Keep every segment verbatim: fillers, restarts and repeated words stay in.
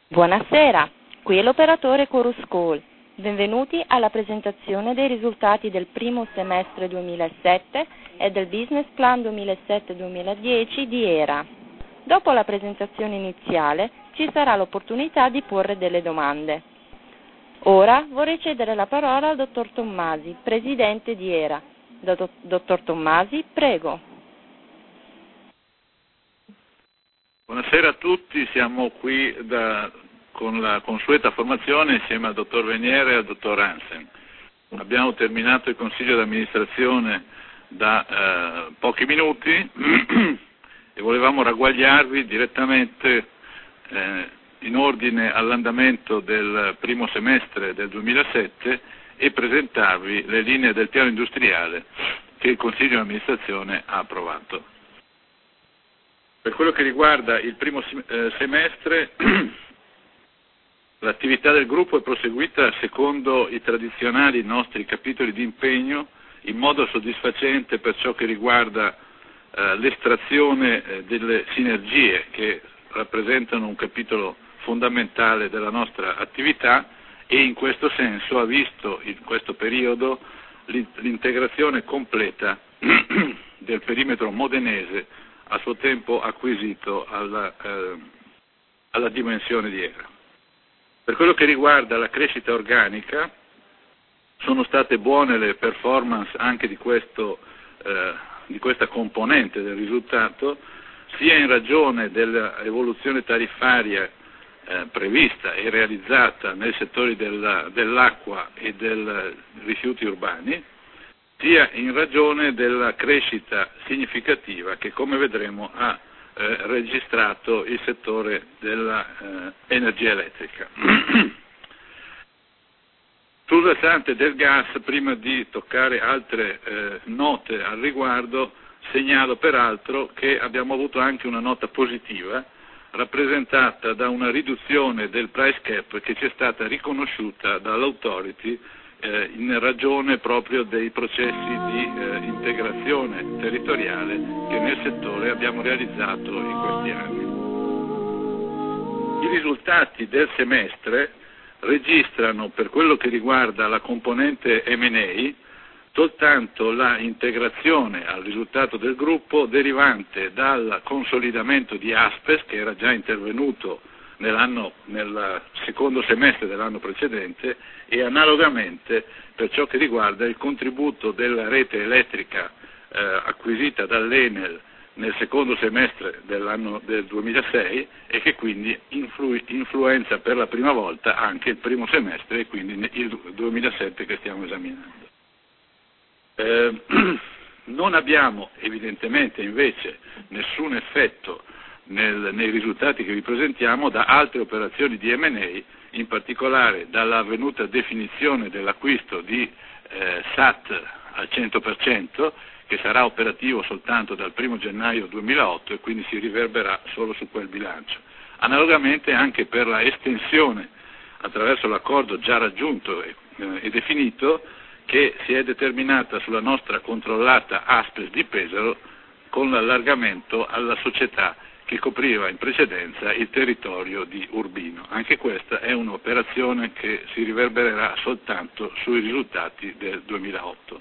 Buonasera, qui è l'operatore Chorus Call. Benvenuti alla presentazione dei risultati del primo semestre duemilasette e del Business Plan duemilasette duemiladieci di ERA. Dopo la presentazione iniziale ci sarà l'opportunità di porre delle domande. Ora vorrei cedere la parola al dottor Tommasi, presidente di ERA. Dottor Tommasi, prego. Buonasera a tutti, siamo qui da, con la consueta formazione insieme al dottor Veniere e al dottor Hansen. Abbiamo terminato il consiglio di amministrazione da eh, pochi minuti e volevamo ragguagliarvi direttamente eh, in ordine all'andamento del primo semestre del duemilasette e presentarvi le linee del piano industriale che il consiglio di amministrazione ha approvato. Per quello che riguarda il primo semestre, l'attività del gruppo è proseguita secondo i tradizionali nostri capitoli di impegno in modo soddisfacente per ciò che riguarda eh, l'estrazione eh, delle sinergie che rappresentano un capitolo fondamentale della nostra attività e in questo senso ha visto in questo periodo l'integrazione completa del perimetro modenese a suo tempo acquisito alla, eh, alla dimensione di ERA. Per quello che riguarda la crescita organica, sono state buone le performance anche di, questo, eh, di questa componente del risultato, sia in ragione dell'evoluzione tariffaria eh, prevista e realizzata nei settori della, dell'acqua e dei rifiuti urbani, sia in ragione della crescita significativa che, come vedremo, ha eh, registrato il settore dell'energia eh, elettrica. Sul versante del gas, prima di toccare altre eh, note al riguardo, segnalo peraltro che abbiamo avuto anche una nota positiva, rappresentata da una riduzione del price cap che ci è stata riconosciuta dall'autority Eh, in ragione proprio dei processi di eh, integrazione territoriale che nel settore abbiamo realizzato in questi anni. I risultati del semestre registrano, per quello che riguarda la componente M and A, soltanto la integrazione al risultato del gruppo derivante dal consolidamento di Aspes, che era già intervenuto nell'anno, nel secondo semestre dell'anno precedente, e analogamente per ciò che riguarda il contributo della rete elettrica eh, acquisita dall'Enel nel secondo semestre dell'anno del duemilasei e che quindi influ- influenza per la prima volta anche il primo semestre e quindi il duemilasette che stiamo esaminando. Eh, non abbiamo evidentemente invece nessun effetto Nel, nei risultati che vi presentiamo da altre operazioni di M and A, in particolare dall'avvenuta definizione dell'acquisto di eh, S A T al cento per cento, che sarà operativo soltanto dal primo gennaio duemilaotto e quindi si riverberà solo su quel bilancio. Analogamente anche per la estensione attraverso l'accordo già raggiunto e, eh, e definito che si è determinata sulla nostra controllata Aspes di Pesaro con l'allargamento alla società che copriva in precedenza il territorio di Urbino. Anche questa è un'operazione che si riverbererà soltanto sui risultati del duemilaotto.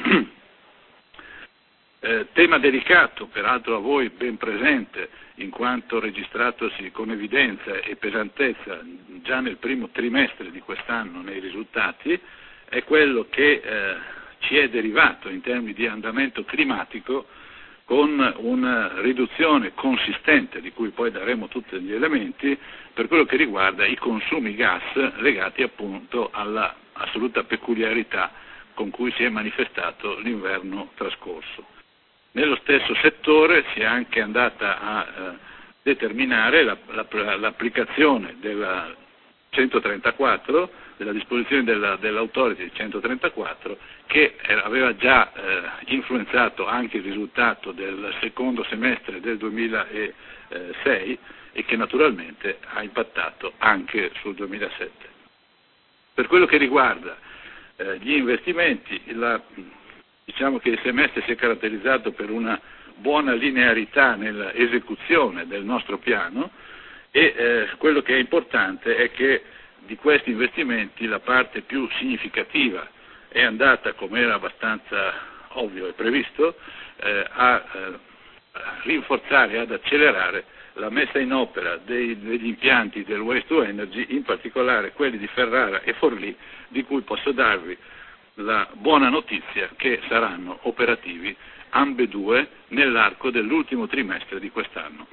eh, tema delicato, peraltro a voi ben presente, in quanto registratosi con evidenza e pesantezza già nel primo trimestre di quest'anno nei risultati, è quello che eh, ci è derivato in termini di andamento climatico, con una riduzione consistente, di cui poi daremo tutti gli elementi, per quello che riguarda i consumi gas legati appunto alla assoluta peculiarità con cui si è manifestato l'inverno trascorso. Nello stesso settore si è anche andata a eh, determinare la, la, l'applicazione della centotrentaquattro, della disposizione della, dell'autority centotrentaquattro, che aveva già eh, influenzato anche il risultato del secondo semestre del duemilasei e che naturalmente ha impattato anche sul duemilasette. Per quello che riguarda eh, gli investimenti, la, diciamo che il semestre si è caratterizzato per una buona linearità nell'esecuzione del nostro piano, e eh, quello che è importante è che di questi investimenti la parte più significativa è andata, come era abbastanza ovvio e previsto, eh, a, eh, a rinforzare, ad accelerare la messa in opera dei, degli impianti del Waste to Energy, in particolare quelli di Ferrara e Forlì, di cui posso darvi la buona notizia che saranno operativi ambedue nell'arco dell'ultimo trimestre di quest'anno.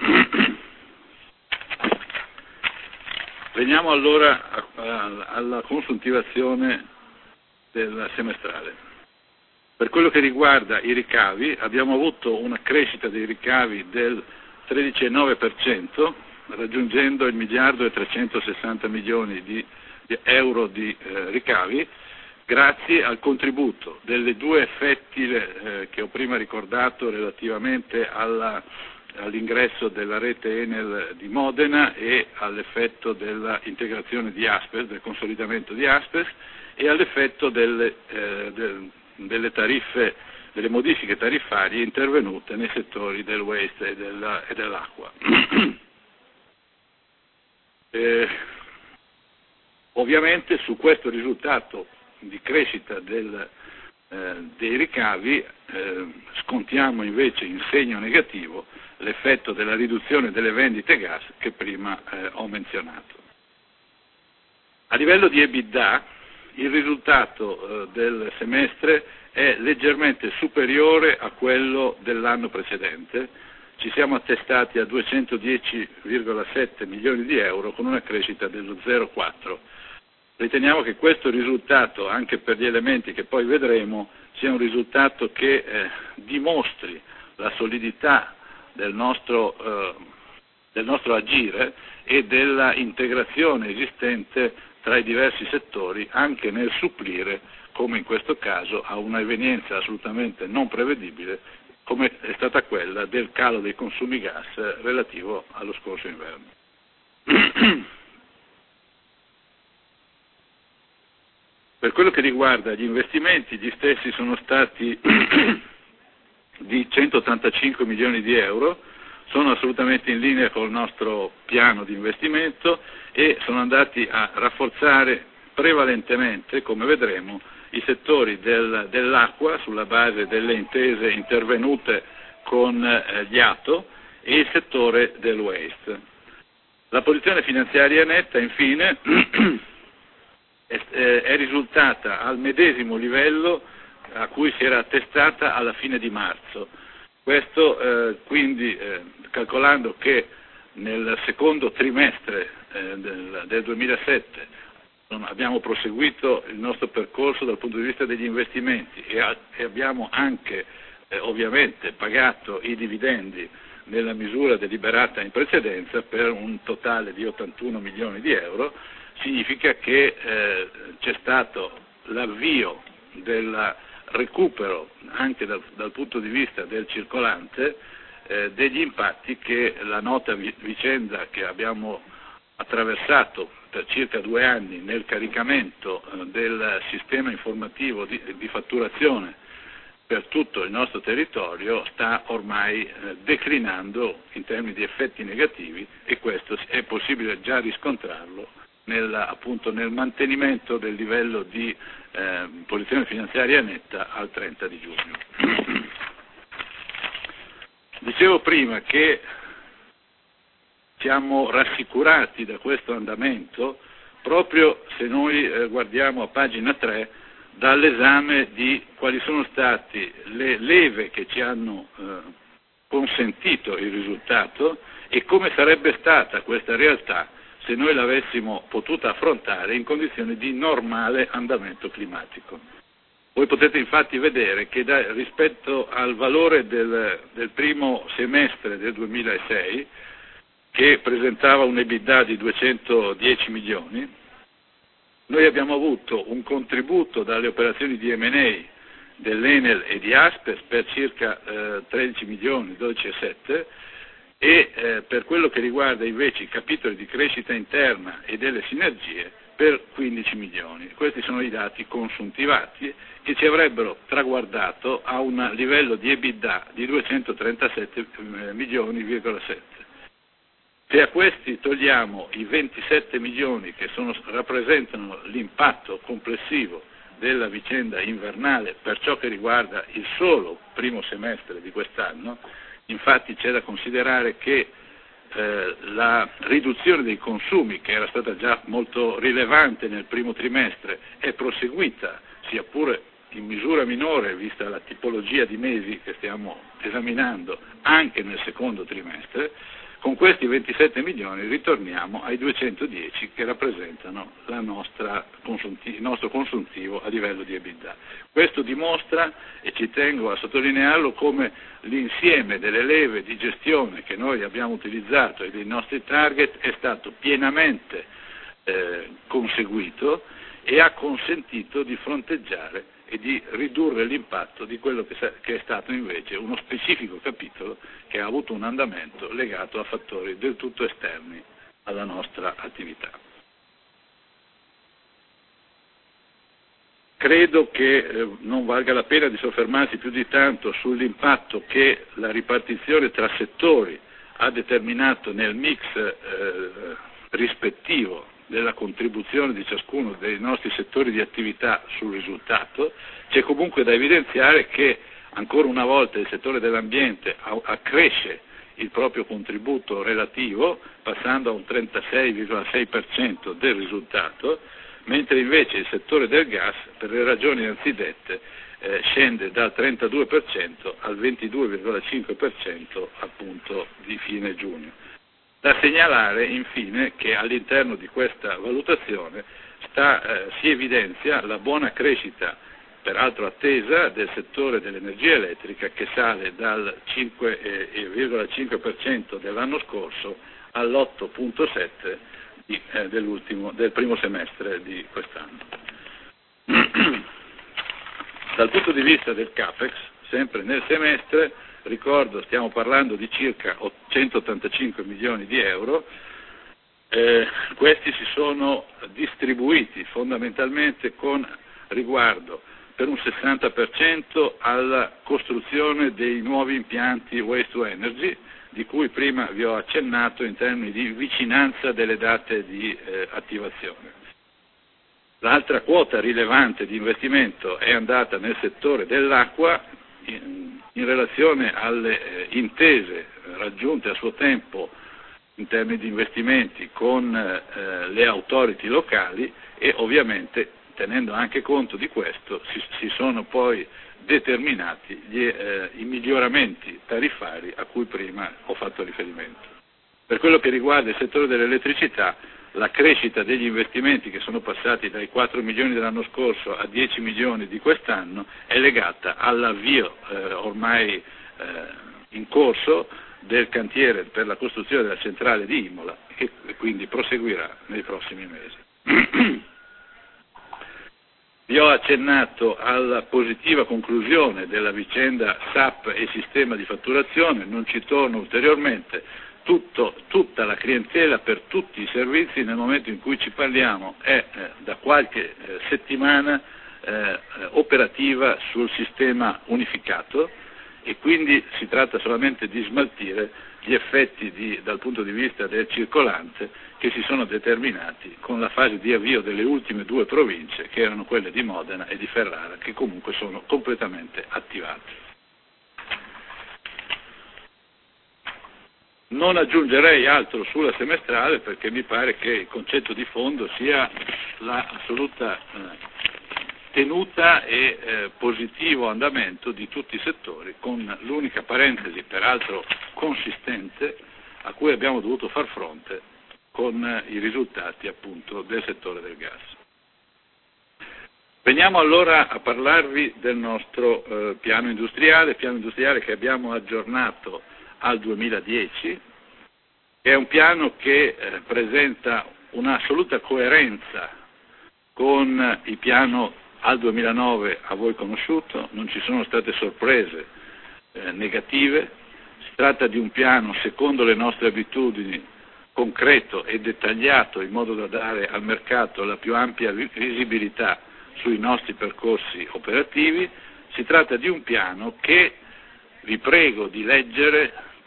Veniamo allora a, a, alla consuntivazione del semestrale. Per quello che riguarda i ricavi, abbiamo avuto una crescita dei ricavi del tredici virgola nove per cento, raggiungendo il miliardo e trecentosessanta milioni di, di euro di eh, ricavi, grazie al contributo delle due effetti eh, che ho prima ricordato relativamente alla, all'ingresso della rete Enel di Modena e all'effetto dell'integrazione di Aspes, del consolidamento di Aspes, e all'effetto delle, eh, del, delle tariffe, delle modifiche tariffarie intervenute nei settori del waste e, della, e dell'acqua. eh, ovviamente su questo risultato di crescita del, eh, dei ricavi eh, scontiamo invece in segno negativo l'effetto della riduzione delle vendite gas che prima eh, ho menzionato. A livello di EBITDA il risultato eh, del semestre è leggermente superiore a quello dell'anno precedente, ci siamo attestati a duecentodieci virgola sette milioni di euro con una crescita dello zero virgola quattro. Riteniamo che questo risultato, anche per gli elementi che poi vedremo, sia un risultato che eh, dimostri la solidità del nostro, eh, del nostro agire e della integrazione esistente tra i diversi settori, anche nel supplire, come in questo caso, a una evenienza assolutamente non prevedibile, come è stata quella del calo dei consumi gas relativo allo scorso inverno. Per quello che riguarda gli investimenti, gli stessi sono stati di centottantacinque milioni di euro, sono assolutamente in linea con il nostro piano di investimento e sono andati a rafforzare prevalentemente, come vedremo, i settori del, dell'acqua sulla base delle intese intervenute con eh, gli A T O e il settore del waste. La posizione finanziaria netta, infine, è, è risultata al medesimo livello a cui si era attestata alla fine di marzo. Questo eh, quindi eh, calcolando che nel secondo trimestre eh, del, del duemilasette non, abbiamo proseguito il nostro percorso dal punto di vista degli investimenti e, a, e abbiamo anche eh, ovviamente pagato i dividendi nella misura deliberata in precedenza per un totale di ottantuno milioni di euro, significa che eh, c'è stato l'avvio del recupero anche dal, dal punto di vista del circolante eh, degli impatti che la nota vi, vicenda che abbiamo attraversato per circa due anni nel caricamento eh, del sistema informativo di, di fatturazione per tutto il nostro territorio sta ormai eh, declinando in termini di effetti negativi, e questo è possibile già riscontrarlo nel, appunto, nel mantenimento del livello di eh, posizione finanziaria netta al trenta di giugno. Dicevo prima che siamo rassicurati da questo andamento proprio se noi eh, guardiamo a pagina tre dall'esame di quali sono state le leve che ci hanno eh, consentito il risultato e come sarebbe stata questa realtà se noi l'avessimo potuta affrontare in condizioni di normale andamento climatico. Voi potete infatti vedere che da, rispetto al valore del, del primo semestre del duemilasei, che presentava un EBITDA di duecentodieci milioni, noi abbiamo avuto un contributo dalle operazioni di emme and a dell'Enel e di Aspes per circa eh, tredici milioni, dodici virgola sette, e eh, per quello che riguarda invece i capitoli di crescita interna e delle sinergie per quindici milioni. Questi sono i dati consuntivati che ci avrebbero traguardato a un livello di EBITDA di duecentotrentasette milioni virgola sette. Se a questi togliamo i ventisette milioni che sono, rappresentano l'impatto complessivo della vicenda invernale per ciò che riguarda il solo primo semestre di quest'anno, infatti c'è da considerare che eh, la riduzione dei consumi, che era stata già molto rilevante nel primo trimestre, è proseguita, sia pure in misura minore vista la tipologia di mesi che stiamo esaminando, anche nel secondo trimestre. Con questi ventisette milioni ritorniamo ai duecentodieci che rappresentano la nostra consunti- il nostro consuntivo a livello di EBITDA. Questo dimostra, e ci tengo a sottolinearlo, come l'insieme delle leve di gestione che noi abbiamo utilizzato e dei nostri target è stato pienamente eh, conseguito e ha consentito di fronteggiare e di ridurre l'impatto di quello che, che è stato invece uno specifico capitolo che ha avuto un andamento legato a fattori del tutto esterni alla nostra attività. Credo che eh, non valga la pena di soffermarsi più di tanto sull'impatto che la ripartizione tra settori ha determinato nel mix eh, rispettivo della contribuzione di ciascuno dei nostri settori di attività sul risultato. C'è comunque da evidenziare che ancora una volta il settore dell'ambiente accresce il proprio contributo relativo, passando a un trentasei virgola sei per cento del risultato, mentre invece il settore del gas, per le ragioni anzidette, eh, scende dal trentadue per cento al ventidue virgola cinque per cento appunto di fine giugno. Da segnalare infine che all'interno di questa valutazione sta, eh, si evidenzia la buona crescita, peraltro attesa, del settore dell'energia elettrica, che sale dal cinque virgola cinque per cento dell'anno scorso all'otto virgola sette per cento eh, dell'ultimo, del primo semestre di quest'anno. Dal punto di vista del Capex, sempre nel semestre, ricordo, stiamo parlando di circa centottantacinque milioni di euro, eh, questi si sono distribuiti fondamentalmente con riguardo per un sessanta per cento alla costruzione dei nuovi impianti waste to energy, di cui prima vi ho accennato in termini di vicinanza delle date di eh, attivazione. L'altra quota rilevante di investimento è andata nel settore dell'acqua, in, in relazione alle eh, intese raggiunte a suo tempo in termini di investimenti con eh, le authority locali, e ovviamente tenendo anche conto di questo si, si sono poi determinati gli, eh, i miglioramenti tariffari a cui prima ho fatto riferimento. Per quello che riguarda il settore dell'elettricità, la crescita degli investimenti, che sono passati dai quattro milioni dell'anno scorso a dieci milioni di quest'anno, è legata all'avvio eh, ormai eh, in corso del cantiere per la costruzione della centrale di Imola, che quindi proseguirà nei prossimi mesi. Vi ho accennato alla positiva conclusione della vicenda S A P e sistema di fatturazione, non ci torno ulteriormente. Tutto, tutta la clientela per tutti i servizi nel momento in cui ci parliamo è eh, da qualche eh, settimana eh, operativa sul sistema unificato, e quindi si tratta solamente di smaltire gli effetti di, dal punto di vista del circolante che si sono determinati con la fase di avvio delle ultime due province, che erano quelle di Modena e di Ferrara, che comunque sono completamente attivate. Non aggiungerei altro sulla semestrale, perché mi pare che il concetto di fondo sia l'assoluta eh, tenuta e eh, positivo andamento di tutti i settori, con l'unica parentesi, peraltro consistente, a cui abbiamo dovuto far fronte con eh, i risultati appunto del settore del gas. Veniamo allora a parlarvi del nostro eh, piano industriale, piano industriale che abbiamo aggiornato al duemiladieci, che è un piano che eh, presenta un'assoluta coerenza con il piano al duemilanove a voi conosciuto, non ci sono state sorprese eh, negative, si tratta di un piano secondo le nostre abitudini concreto e dettagliato, in modo da dare al mercato la più ampia visibilità sui nostri percorsi operativi. Si tratta di un piano che vi prego di leggere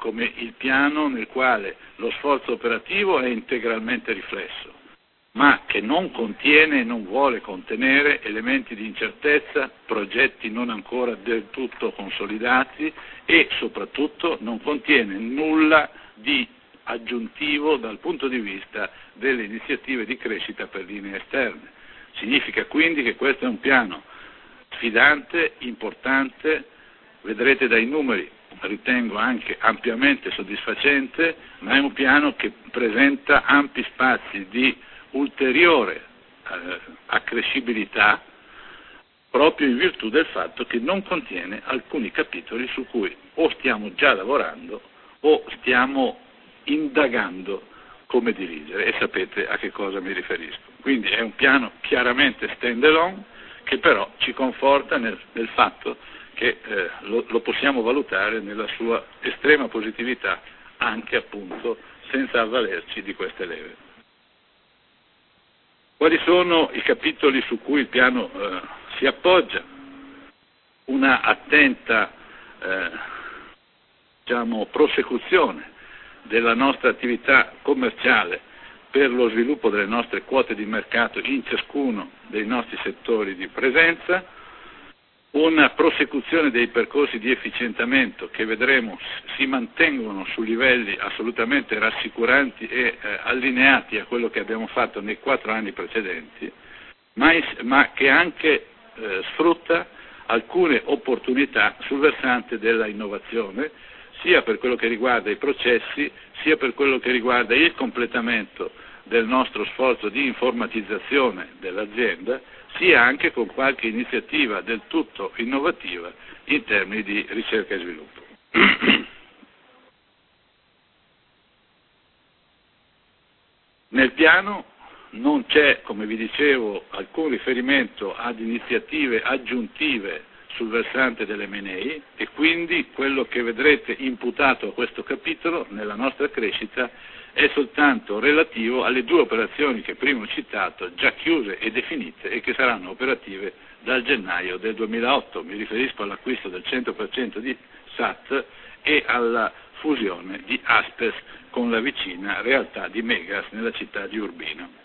come il piano nel quale lo sforzo operativo è integralmente riflesso, ma che non contiene e non vuole contenere elementi di incertezza, progetti non ancora del tutto consolidati e soprattutto non contiene nulla di aggiuntivo dal punto di vista delle iniziative di crescita per linee esterne. Significa quindi che questo è un piano sfidante, importante, vedrete dai numeri, ritengo anche ampiamente soddisfacente, ma è un piano che presenta ampi spazi di ulteriore eh, accrescibilità proprio in virtù del fatto che non contiene alcuni capitoli su cui o stiamo già lavorando o stiamo indagando come dirigere, e sapete a che cosa mi riferisco. Quindi è un piano chiaramente stand alone, che però ci conforta nel, nel fatto che eh, lo, lo possiamo valutare nella sua estrema positività, anche appunto senza avvalerci di queste leve. Quali sono i capitoli su cui il piano eh, si appoggia? Una attenta eh, diciamo, prosecuzione della nostra attività commerciale per lo sviluppo delle nostre quote di mercato in ciascuno dei nostri settori di presenza, una prosecuzione dei percorsi di efficientamento che vedremo si mantengono su livelli assolutamente rassicuranti e eh, allineati a quello che abbiamo fatto nei quattro anni precedenti, ma, ma che anche eh, sfrutta alcune opportunità sul versante della innovazione, sia per quello che riguarda i processi, sia per quello che riguarda il completamento del nostro sforzo di informatizzazione dell'azienda, sia anche con qualche iniziativa del tutto innovativa in termini di ricerca e sviluppo. Nel piano non c'è, come vi dicevo, alcun riferimento ad iniziative aggiuntive sul versante dell'emme and a, e quindi quello che vedrete imputato a questo capitolo nella nostra crescita è soltanto relativo alle due operazioni che prima ho citato, già chiuse e definite e che saranno operative dal gennaio del duemilaotto. Mi riferisco all'acquisto del cento per cento di S A T e alla fusione di Aspes con la vicina realtà di Megas nella città di Urbino.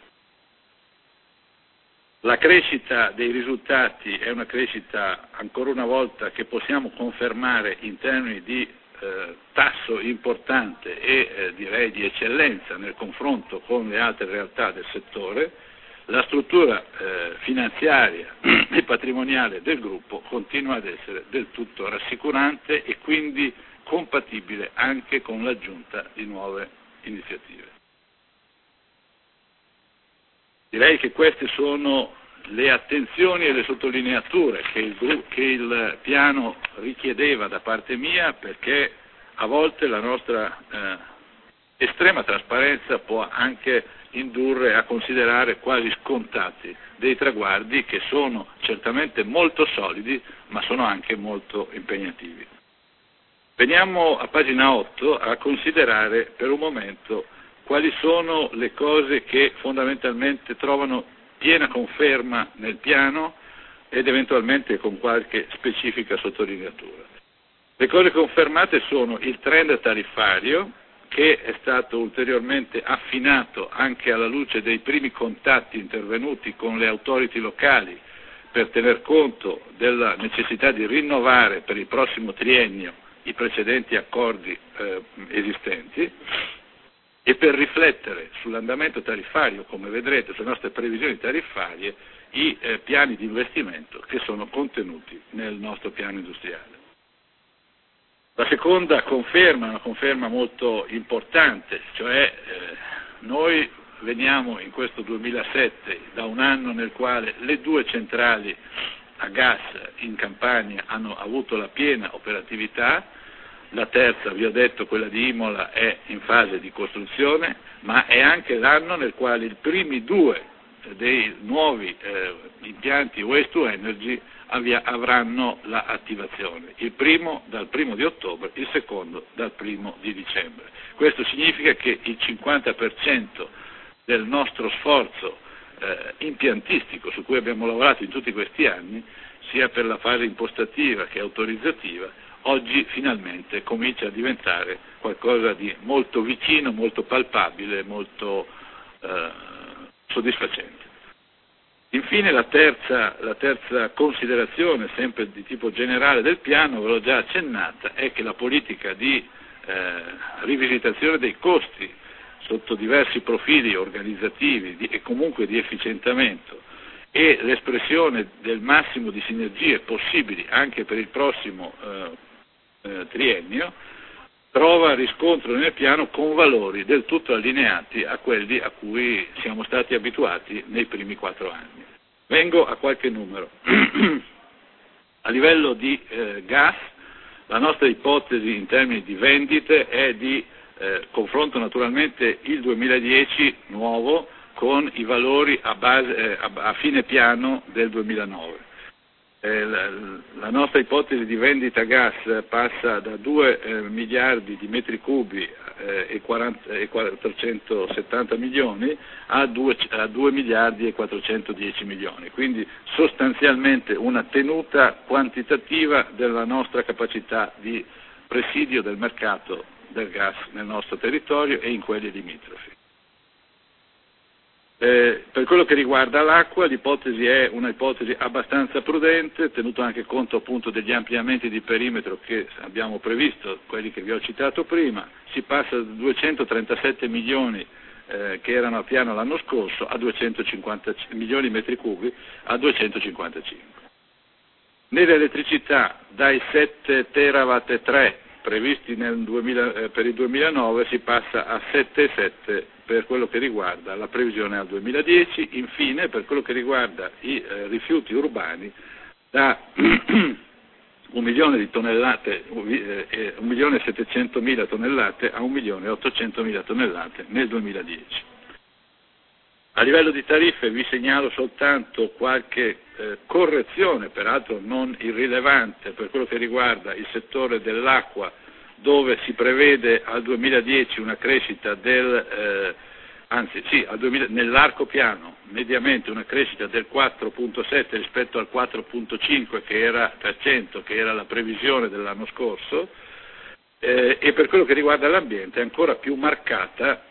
La crescita dei risultati è una crescita, ancora una volta, che possiamo confermare in termini di eh, tasso importante e eh, direi di eccellenza nel confronto con le altre realtà del settore. La struttura eh, finanziaria e patrimoniale del gruppo continua ad essere del tutto rassicurante e quindi compatibile anche con l'aggiunta di nuove iniziative. Direi che queste sono le attenzioni e le sottolineature che il, che il piano richiedeva da parte mia, perché a volte la nostra eh, estrema trasparenza può anche indurre a considerare quasi scontati dei traguardi che sono certamente molto solidi, ma sono anche molto impegnativi. Veniamo a pagina otto a considerare per un momento quali sono le cose che fondamentalmente trovano piena conferma nel piano ed eventualmente con qualche specifica sottolineatura. Le cose confermate sono il trend tariffario, che è stato ulteriormente affinato anche alla luce dei primi contatti intervenuti con le authority locali per tener conto della necessità di rinnovare per il prossimo triennio i precedenti accordi eh, esistenti, e per riflettere sull'andamento tariffario, come vedrete, sulle nostre previsioni tariffarie, i eh, piani di investimento che sono contenuti nel nostro piano industriale. La seconda conferma, una conferma molto importante, cioè eh, noi veniamo in questo duemilasette da un anno nel quale le due centrali a gas in Campania hanno avuto la piena operatività. La terza, vi ho detto, quella di Imola, è in fase di costruzione, ma è anche l'anno nel quale i primi due dei nuovi eh, impianti Waste to Energy avvia, avranno l'attivazione. Il primo dal primo di ottobre, il secondo dal primo di dicembre. Questo significa che il cinquanta per cento del nostro sforzo eh, impiantistico su cui abbiamo lavorato in tutti questi anni, sia per la fase impostativa che autorizzativa, oggi finalmente comincia a diventare qualcosa di molto vicino, molto palpabile, molto eh, soddisfacente. Infine la terza, la terza considerazione, sempre di tipo generale del piano, ve l'ho già accennata, è che la politica di eh, rivisitazione dei costi sotto diversi profili organizzativi di, e comunque di efficientamento e l'espressione del massimo di sinergie possibili anche per il prossimo eh, eh, triennio, trova riscontro nel piano con valori del tutto allineati a quelli a cui siamo stati abituati nei primi quattro anni. Vengo a qualche numero. A livello di eh, gas, la nostra ipotesi in termini di vendite è di eh, confronto naturalmente il duemiladieci nuovo con i valori a, base, eh, a, a fine piano del duemilanove. Eh, la, la nostra ipotesi di vendita gas passa da due eh, miliardi di metri cubi eh, e, quaranta, e quattrocentosettanta milioni a due, a due miliardi e quattrocentodieci milioni, quindi sostanzialmente una tenuta quantitativa della nostra capacità di presidio del mercato del gas nel nostro territorio e in quelli limitrofi. Eh, per quello che riguarda l'acqua, l'ipotesi è un'ipotesi abbastanza prudente, tenuto anche conto appunto degli ampliamenti di perimetro che abbiamo previsto, quelli che vi ho citato prima. Si passa da duecentotrentasette milioni eh, che erano a piano l'anno scorso a duecentocinquanta milioni di metri cubi a duecentocinquantacinque. Nell'elettricità dai sette terawatt e tre previsti nel duemila, eh, per il duemilanove si passa a sette virgola sette per quello che riguarda la previsione al duemiladieci. Infine, per quello che riguarda i eh, rifiuti urbani, da un milione di tonnellate, eh, un milione e settecentomila tonnellate a un milione e ottocentomila tonnellate nel duemiladieci. A livello di tariffe vi segnalo soltanto qualche eh, correzione, peraltro non irrilevante, per quello che riguarda il settore dell'acqua, dove si prevede al duemiladieci una crescita del, eh, anzi sì, al duemila, nell'arco piano mediamente una crescita del quattro virgola sette rispetto al quattro virgola cinque che era, per cento, che era la previsione dell'anno scorso, eh, e per quello che riguarda l'ambiente è ancora più marcata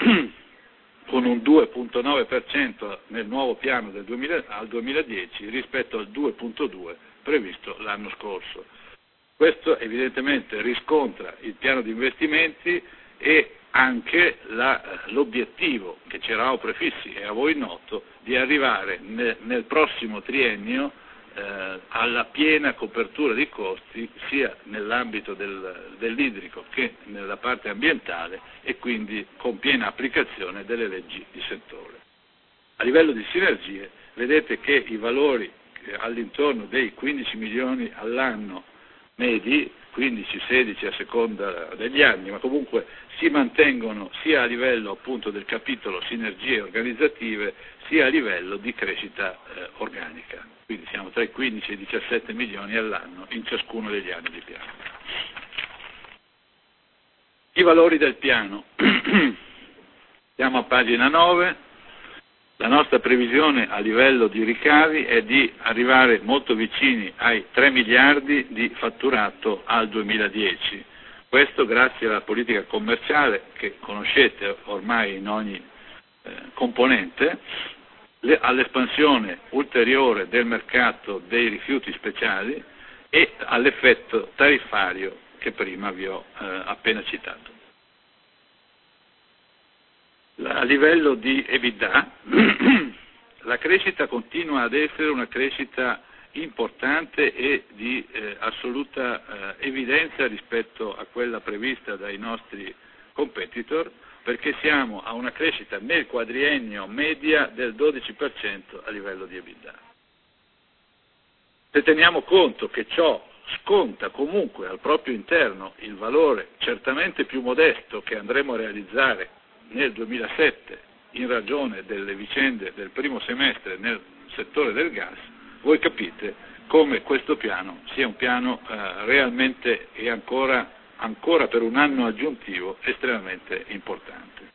con un due virgola nove per cento nel nuovo piano del duemila, al duemiladieci rispetto al due virgola due previsto l'anno scorso. Questo evidentemente riscontra il piano di investimenti e anche la, l'obiettivo che ci eravamo prefissi, e a voi noto, di arrivare ne, nel prossimo triennio eh, alla piena copertura di costi sia nell'ambito del, dell'idrico che nella parte ambientale e quindi con piena applicazione delle leggi di settore. A livello di sinergie vedete che i valori all'intorno dei quindici milioni all'anno medi, quindici sedici a seconda degli anni, ma comunque si mantengono sia a livello appunto del capitolo sinergie organizzative sia a livello di crescita eh, organica, quindi siamo tra i quindici e i diciassette milioni all'anno in ciascuno degli anni di piano. I valori del piano, siamo a pagina nove. La nostra previsione a livello di ricavi è di arrivare molto vicini ai tre miliardi di fatturato al duemiladieci. Questo grazie alla politica commerciale che conoscete ormai in ogni eh, componente, le, all'espansione ulteriore del mercato dei rifiuti speciali e all'effetto tariffario che prima vi ho eh, appena citato. A livello di EBITDA, la crescita continua ad essere una crescita importante e di eh, assoluta eh, evidenza rispetto a quella prevista dai nostri competitor, perché siamo a una crescita nel quadriennio media del dodici per cento a livello di EBITDA. Se teniamo conto che ciò sconta comunque al proprio interno il valore certamente più modesto che andremo a realizzare nel duemilasette in ragione delle vicende del primo semestre nel settore del gas, voi capite come questo piano sia un piano eh, realmente e ancora, ancora per un anno aggiuntivo estremamente importante.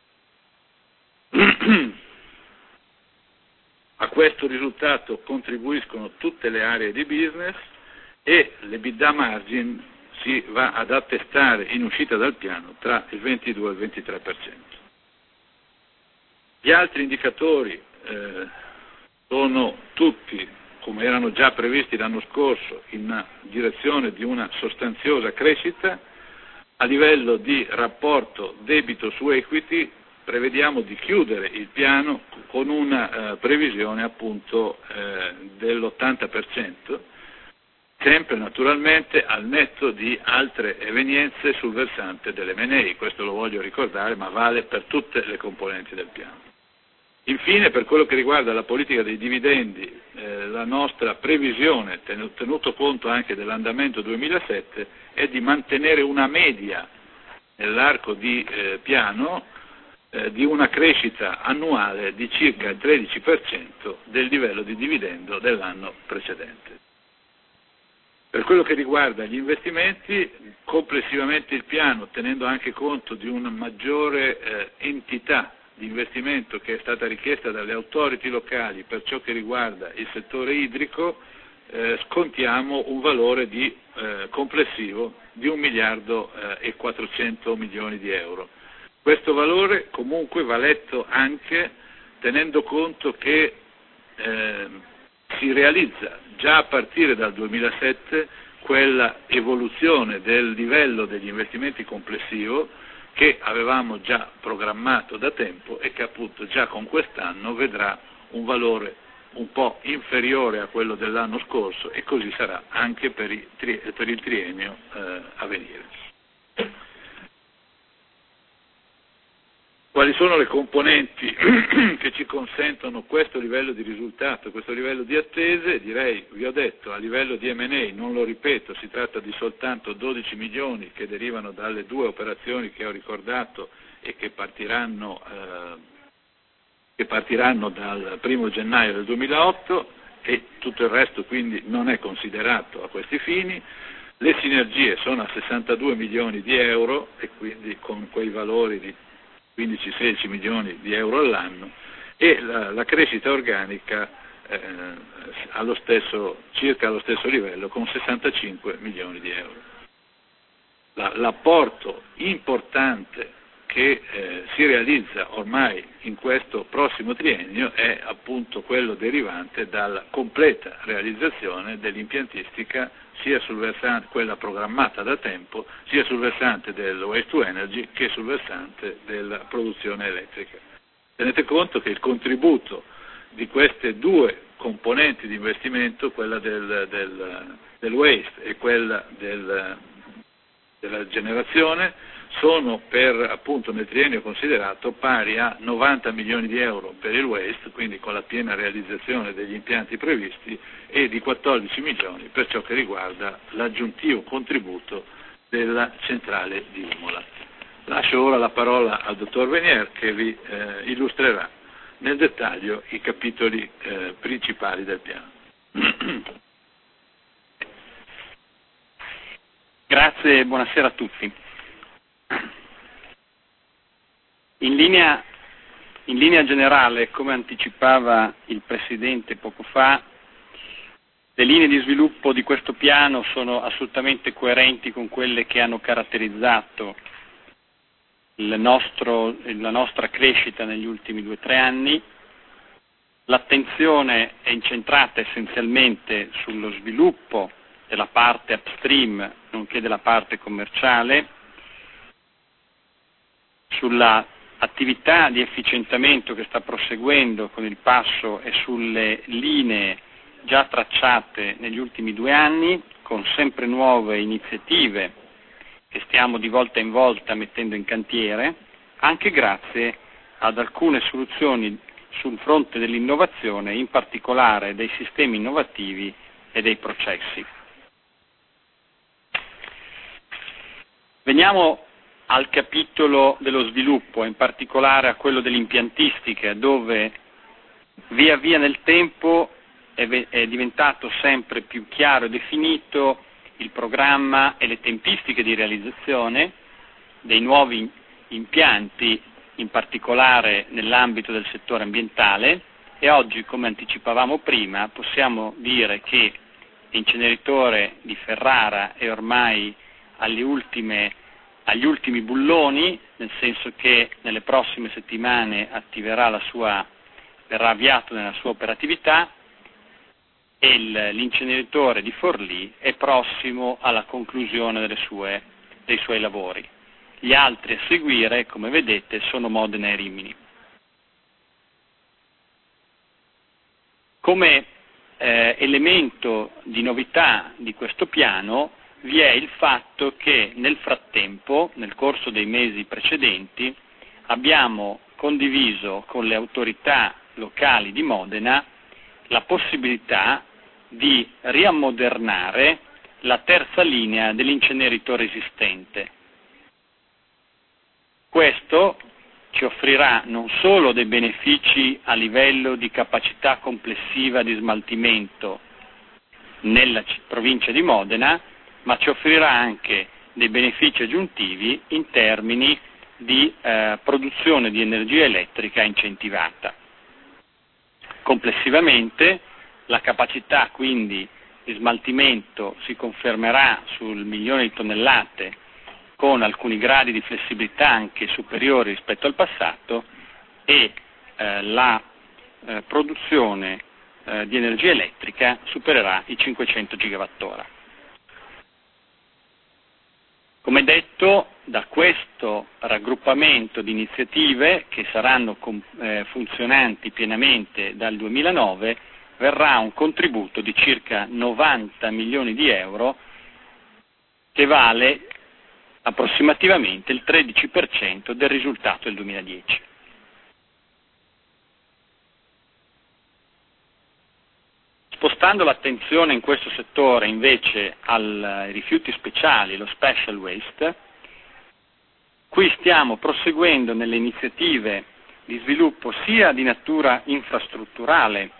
A questo risultato contribuiscono tutte le aree di business e l'EBITDA margin si va ad attestare in uscita dal piano tra il ventidue e il ventitré per cento. Gli altri indicatori eh, sono tutti, come erano già previsti l'anno scorso, in direzione di una sostanziosa crescita. A livello di rapporto debito su equity prevediamo di chiudere il piano con una eh, previsione appunto eh, dell'ottanta per cento, sempre naturalmente al netto di altre evenienze sul versante dell'emme and a, questo lo voglio ricordare, ma vale per tutte le componenti del piano. Infine, per quello che riguarda la politica dei dividendi, eh, la nostra previsione, tenuto conto anche dell'andamento duemilasette, è di mantenere una media nell'arco di eh, piano eh, di una crescita annuale di circa il tredici per cento del livello di dividendo dell'anno precedente. Per quello che riguarda gli investimenti, complessivamente il piano, tenendo anche conto di una maggiore eh, entità di investimento che è stata richiesta dalle authority locali per ciò che riguarda il settore idrico, eh, scontiamo un valore di, eh, complessivo di un miliardo eh, e quattrocento milioni di euro. Questo valore comunque va letto anche tenendo conto che eh, si realizza già a partire dal duemilasette quella evoluzione del livello degli investimenti complessivo che avevamo già programmato da tempo e che appunto già con quest'anno vedrà un valore un po' inferiore a quello dell'anno scorso, e così sarà anche per, i, per il triennio eh, a venire. Quali sono le componenti che ci consentono questo livello di risultato, questo livello di attese? Direi, vi ho detto, a livello di emme and a, non lo ripeto, si tratta di soltanto dodici milioni che derivano dalle due operazioni che ho ricordato e che partiranno, eh, che partiranno dal primo gennaio del duemilaotto, e tutto il resto quindi non è considerato a questi fini. Le sinergie sono a sessantadue milioni di euro, e quindi con quei valori di quindici sedici milioni di euro all'anno, e la, la crescita organica eh, allo stesso, circa allo stesso livello, con sessantacinque milioni di euro. La, l'apporto importante che eh, si realizza ormai in questo prossimo triennio è appunto quello derivante dalla completa realizzazione dell'impiantistica, sia sul versante, quella programmata da tempo, sia sul versante del waste to energy che sul versante della produzione elettrica. Tenete conto che il contributo di queste due componenti di investimento, quella del, del, del waste e quella del, della generazione, sono per appunto nel triennio considerato pari a novanta milioni di euro per il waste, quindi con la piena realizzazione degli impianti previsti, e di quattordici milioni per ciò che riguarda l'aggiuntivo contributo della centrale di Imola. Lascio ora la parola al dottor Venier che vi eh, illustrerà nel dettaglio i capitoli eh, principali del piano. Grazie e buonasera a tutti. In linea, in linea generale, come anticipava il Presidente poco fa, le linee di sviluppo di questo piano sono assolutamente coerenti con quelle che hanno caratterizzato il nostro, la nostra crescita negli ultimi due o tre anni. L'attenzione è incentrata essenzialmente sullo sviluppo della parte upstream, nonché della parte commerciale, sulla attività di efficientamento che sta proseguendo con il passo e sulle linee già tracciate negli ultimi due anni, con sempre nuove iniziative che stiamo di volta in volta mettendo in cantiere, anche grazie ad alcune soluzioni sul fronte dell'innovazione, in particolare dei sistemi innovativi e dei processi. Veniamo al capitolo dello sviluppo, in particolare a quello dell'impiantistica, dove via via nel tempo è, è diventato sempre più chiaro e definito il programma e le tempistiche di realizzazione dei nuovi impianti, in particolare nell'ambito del settore ambientale, e oggi, come anticipavamo prima, possiamo dire che l'inceneritore di Ferrara è ormai alle ultime, agli ultimi bulloni, nel senso che nelle prossime settimane attiverà la sua, verrà avviato nella sua operatività, e il, l'inceneritore di Forlì è prossimo alla conclusione delle sue, dei suoi lavori. Gli altri a seguire, come vedete, sono Modena e Rimini. Come eh, elemento di novità di questo piano vi è il fatto che nel frattempo, nel corso dei mesi precedenti, abbiamo condiviso con le autorità locali di Modena la possibilità di riammodernare la terza linea dell'inceneritore esistente. Questo ci offrirà non solo dei benefici a livello di capacità complessiva di smaltimento nella provincia di Modena, ma ci offrirà anche dei benefici aggiuntivi in termini di eh, produzione di energia elettrica incentivata. Complessivamente la capacità quindi di smaltimento si confermerà sul milione di tonnellate, con alcuni gradi di flessibilità anche superiori rispetto al passato, e eh, la eh, produzione eh, di energia elettrica supererà i cinquecento gigawattora. Come detto, da questo raggruppamento di iniziative, che saranno com- eh, funzionanti pienamente dal duemilanove, verrà un contributo di circa novanta milioni di euro, che vale approssimativamente il tredici per cento del risultato del duemiladieci. Spostando l'attenzione in questo settore invece ai rifiuti speciali, lo special waste, qui stiamo proseguendo nelle iniziative di sviluppo sia di natura infrastrutturale,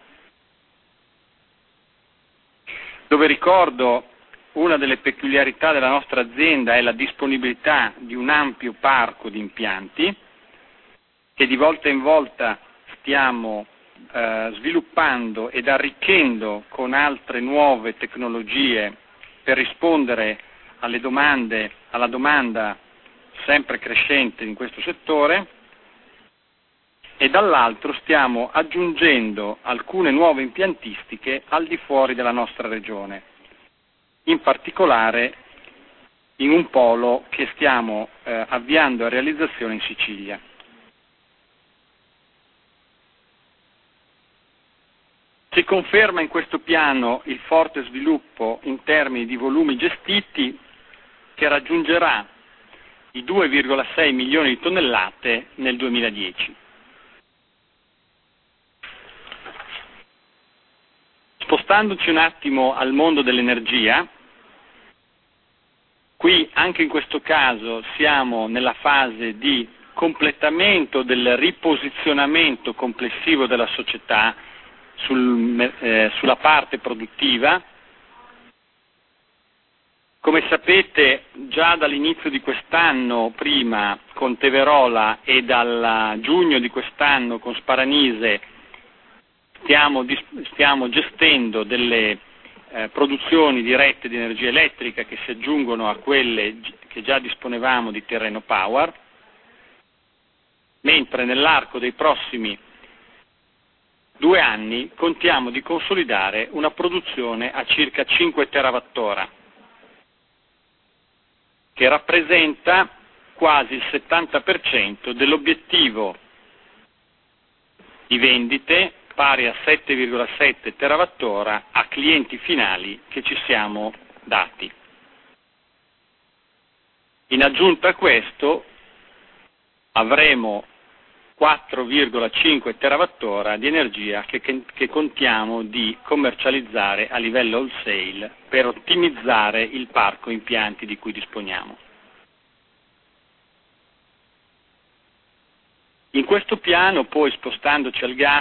dove ricordo una delle peculiarità della nostra azienda è la disponibilità di un ampio parco di impianti che di volta in volta stiamo eh, sviluppando ed arricchendo con altre nuove tecnologie per rispondere alle domande, alla domanda sempre crescente in questo settore, e dall'altro stiamo aggiungendo alcune nuove impiantistiche al di fuori della nostra regione, in particolare in un polo che stiamo eh, avviando a realizzazione in Sicilia. Si conferma in questo piano il forte sviluppo in termini di volumi gestiti, che raggiungerà i due virgola sei milioni di tonnellate nel duemiladieci. Spostandoci un attimo al mondo dell'energia, qui anche in questo caso siamo nella fase di completamento del riposizionamento complessivo della società sul, eh, sulla parte produttiva. Come sapete, già dall'inizio di quest'anno prima con Teverola e dal giugno di quest'anno con Sparanise Stiamo, stiamo gestendo delle eh, produzioni dirette di energia elettrica che si aggiungono a quelle che già disponevamo di Terreno Power, mentre nell'arco dei prossimi due anni contiamo di consolidare una produzione a circa cinque terawattora, che rappresenta quasi il settanta per cento dell'obiettivo di vendite pari a sette virgola sette terawattora a clienti finali che ci siamo dati. In aggiunta a questo avremo quattro virgola cinque terawattora di energia che, che, che contiamo di commercializzare a livello wholesale per ottimizzare il parco impianti di cui disponiamo. In questo piano, poi, spostandoci al gas,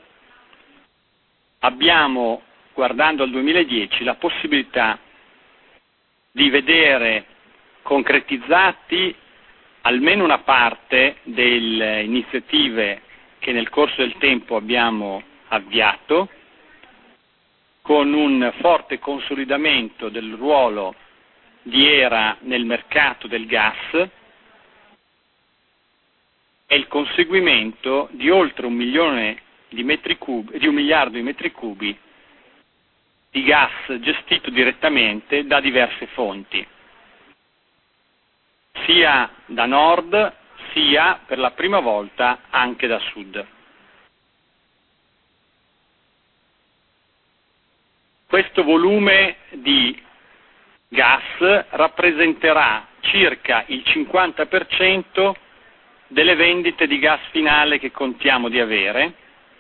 abbiamo, guardando al duemiladieci, la possibilità di vedere concretizzati almeno una parte delle iniziative che nel corso del tempo abbiamo avviato, con un forte consolidamento del ruolo di ERA nel mercato del gas e il conseguimento di oltre un milione di metri cubi, di un miliardo di metri cubi di gas gestito direttamente da diverse fonti, sia da nord sia per la prima volta anche da sud. Questo volume di gas rappresenterà circa il cinquanta per cento delle vendite di gas finale che contiamo di avere,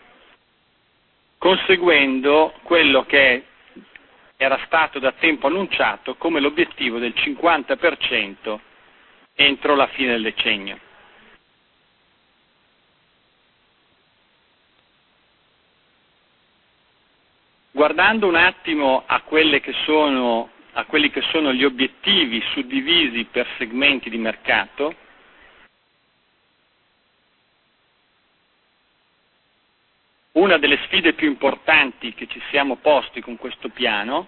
conseguendo quello che era stato da tempo annunciato come l'obiettivo del cinquanta per cento entro la fine del decennio. Guardando un attimo a, quelle che sono, a quelli che sono gli obiettivi suddivisi per segmenti di mercato, una delle sfide più importanti che ci siamo posti con questo piano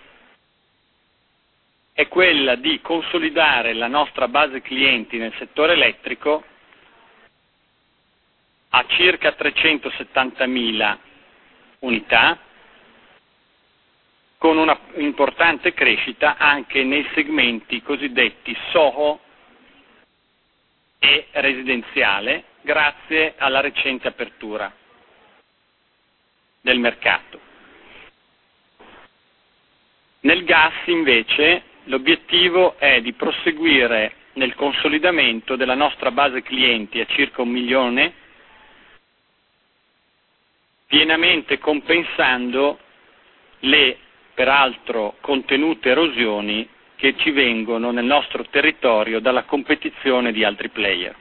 è quella di consolidare la nostra base clienti nel settore elettrico a circa trecentosettantamila unità, con una importante crescita anche nei segmenti cosiddetti SOHO e residenziale, grazie alla recente apertura del mercato. Nel gas, invece, l'obiettivo è di proseguire nel consolidamento della nostra base clienti a circa un milione, pienamente compensando le peraltro contenute erosioni che ci vengono nel nostro territorio dalla competizione di altri player.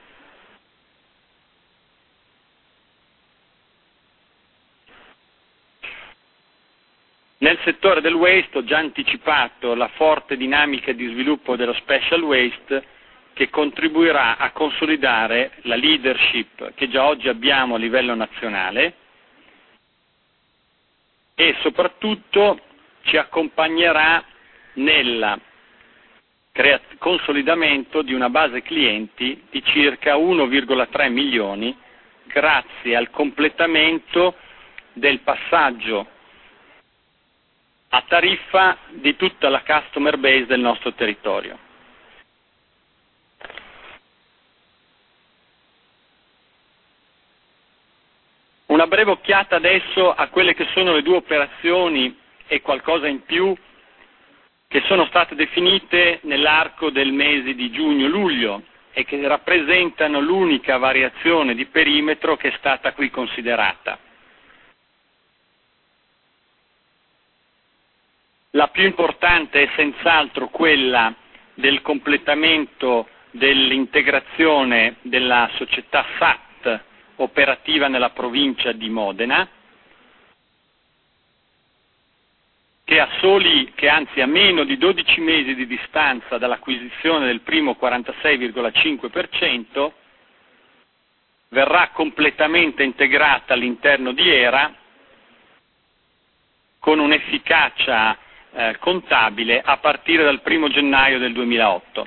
Nel settore del waste ho già anticipato la forte dinamica di sviluppo dello special waste che contribuirà a consolidare la leadership che già oggi abbiamo a livello nazionale e soprattutto ci accompagnerà nel consolidamento di una base clienti di circa uno virgola tre milioni grazie al completamento del passaggio a tariffa di tutta la customer base del nostro territorio. Una breve occhiata adesso a quelle che sono le due operazioni e qualcosa in più che sono state definite nell'arco del mese di giugno-luglio e che rappresentano l'unica variazione di perimetro che è stata qui considerata. La più importante è senz'altro quella del completamento dell'integrazione della società S A T operativa nella provincia di Modena, che a soli, che anzi a meno di dodici mesi di distanza dall'acquisizione del primo quarantasei virgola cinque per cento verrà completamente integrata all'interno di ERA con un'efficacia eh, contabile a partire dal primo gennaio del duemilaotto.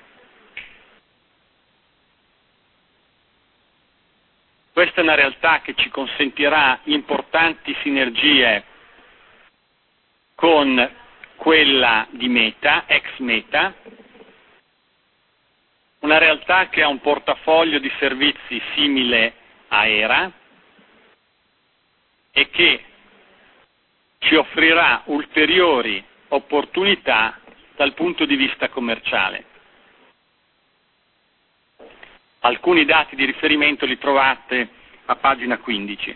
Questa è una realtà che ci consentirà importanti sinergie con quella di Meta, ex Meta, una realtà che ha un portafoglio di servizi simile a ERA e che ci offrirà ulteriori opportunità dal punto di vista commerciale. Alcuni dati di riferimento li trovate a pagina quindici.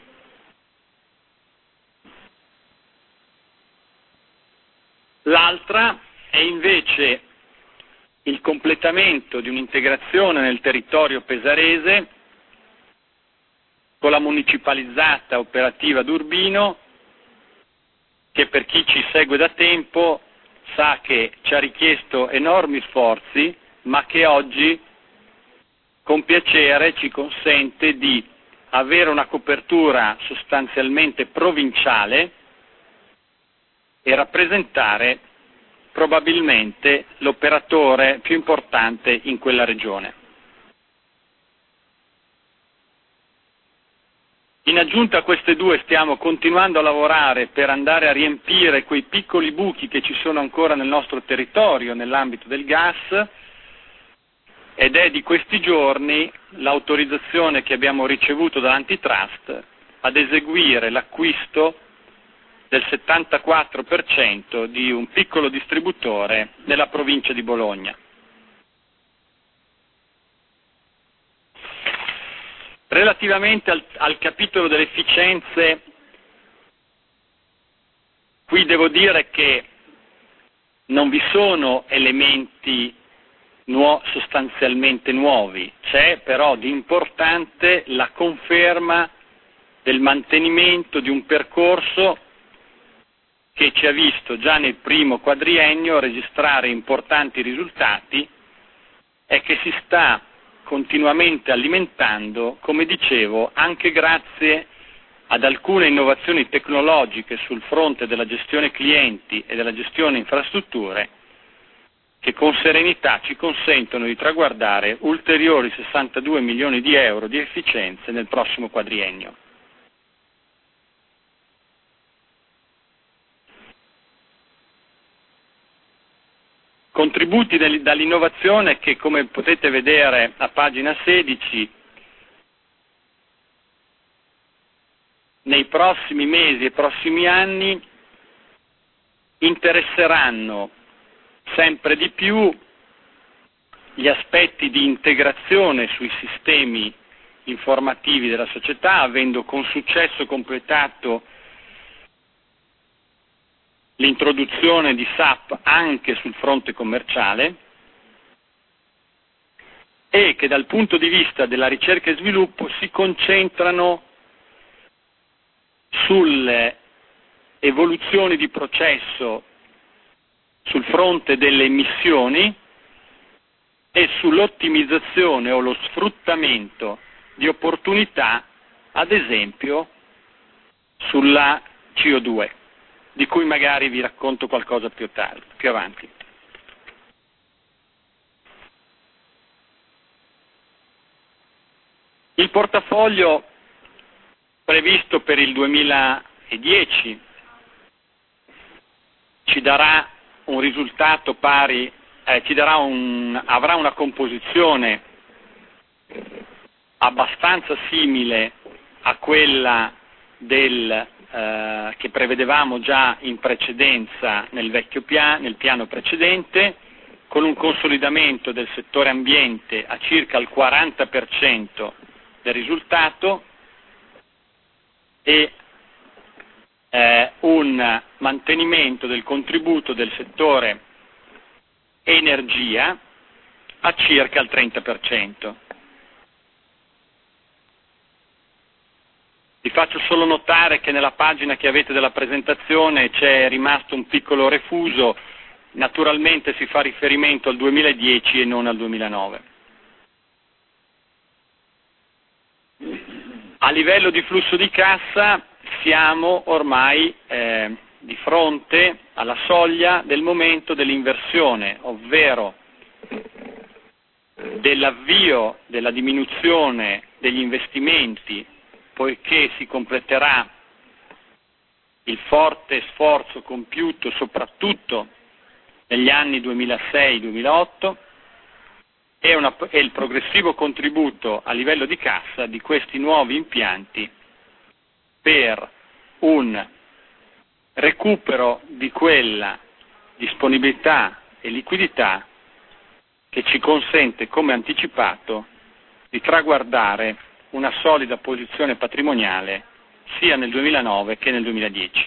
L'altra è invece il completamento di un'integrazione nel territorio pesarese con la municipalizzata operativa d'Urbino, che per chi ci segue da tempo sa che ci ha richiesto enormi sforzi, ma che oggi con piacere ci consente di avere una copertura sostanzialmente provinciale e rappresentare probabilmente l'operatore più importante in quella regione. In aggiunta a queste due stiamo continuando a lavorare per andare a riempire quei piccoli buchi che ci sono ancora nel nostro territorio nell'ambito del gas, ed è di questi giorni l'autorizzazione che abbiamo ricevuto dall'antitrust ad eseguire l'acquisto del settantaquattro per cento di un piccolo distributore nella provincia di Bologna. Relativamente al, al capitolo delle efficienze, qui devo dire che non vi sono elementi nuo, sostanzialmente nuovi, c'è però di importante la conferma del mantenimento di un percorso che ci ha visto già nel primo quadriennio registrare importanti risultati e che si sta continuamente alimentando, come dicevo, anche grazie ad alcune innovazioni tecnologiche sul fronte della gestione clienti e della gestione infrastrutture che con serenità ci consentono di traguardare ulteriori sessantadue milioni di euro di efficienze nel prossimo quadriennio. Contributi dall'innovazione che, come potete vedere a pagina sedici, nei prossimi mesi e prossimi anni interesseranno sempre di più gli aspetti di integrazione sui sistemi informativi della società, avendo con successo completato l'introduzione di S A P anche sul fronte commerciale, e che dal punto di vista della ricerca e sviluppo si concentrano sulle evoluzioni di processo sul fronte delle emissioni e sull'ottimizzazione o lo sfruttamento di opportunità, ad esempio sulla C O due, di cui magari vi racconto qualcosa più tardi, più avanti. Il portafoglio previsto per il duemiladieci ci darà un risultato pari, eh, ci darà un, avrà una composizione abbastanza simile a quella del Eh, che prevedevamo già in precedenza nel vecchio piano, nel piano precedente, con un consolidamento del settore ambiente a circa il quaranta per cento del risultato e eh, un mantenimento del contributo del settore energia a circa il trenta per cento. Vi faccio solo notare che nella pagina che avete della presentazione c'è rimasto un piccolo refuso, naturalmente si fa riferimento al duemiladieci e non al duemilanove. A livello di flusso di cassa siamo ormai eh, di fronte alla soglia del momento dell'inversione, ovvero dell'avvio della diminuzione degli investimenti, poiché si completerà il forte sforzo compiuto soprattutto negli anni duemilasei duemilaotto e, una, e il progressivo contributo a livello di cassa di questi nuovi impianti per un recupero di quella disponibilità e liquidità che ci consente, come anticipato, di traguardare una solida posizione patrimoniale sia nel duemilanove che nel duemiladieci.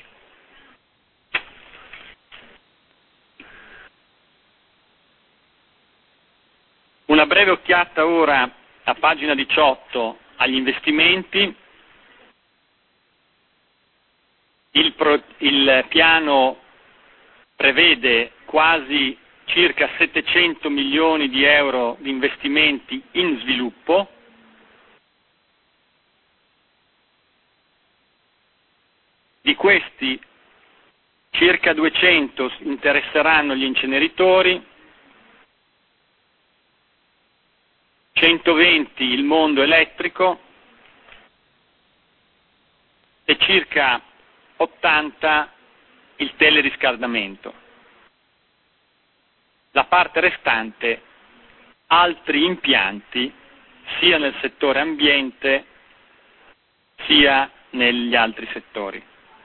Una breve occhiata ora a pagina diciotto agli investimenti. Il, pro, il piano prevede quasi circa settecento milioni di euro di investimenti in sviluppo, di questi circa duecento interesseranno gli inceneritori, centoventi il mondo elettrico e circa ottanta il teleriscaldamento. La parte restante altri impianti sia nel settore ambiente sia negli altri settori.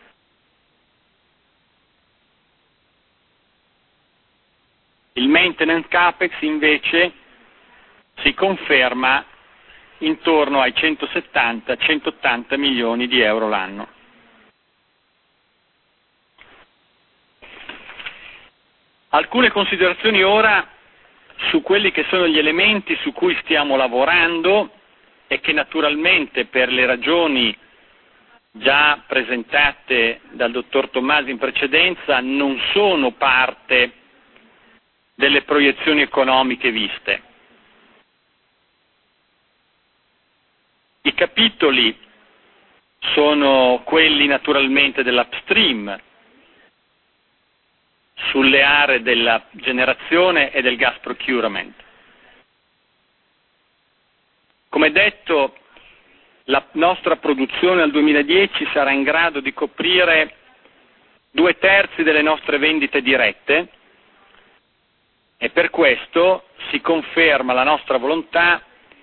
Il maintenance capex invece si conferma intorno ai centosettanta centottanta milioni di euro l'anno. Alcune considerazioni ora su quelli che sono gli elementi su cui stiamo lavorando e che naturalmente per le ragioni già presentate dal dottor Tommasi in precedenza non sono parte delle proiezioni economiche viste. I capitoli sono quelli naturalmente dell'upstream, sulle aree della generazione e del gas procurement. Come detto, la nostra produzione al duemiladieci sarà in grado di coprire due terzi delle nostre vendite dirette e per questo si conferma la nostra volontà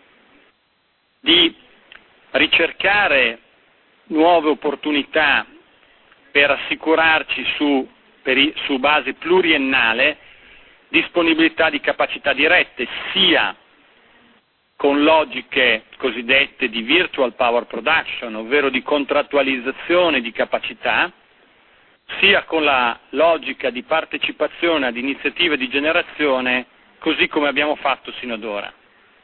di ricercare nuove opportunità per assicurarci su, per i, su base pluriennale disponibilità di capacità dirette, sia con logiche cosiddette di virtual power production, ovvero di contrattualizzazione di capacità, sia con la logica di partecipazione ad iniziative di generazione, così come abbiamo fatto sino ad ora.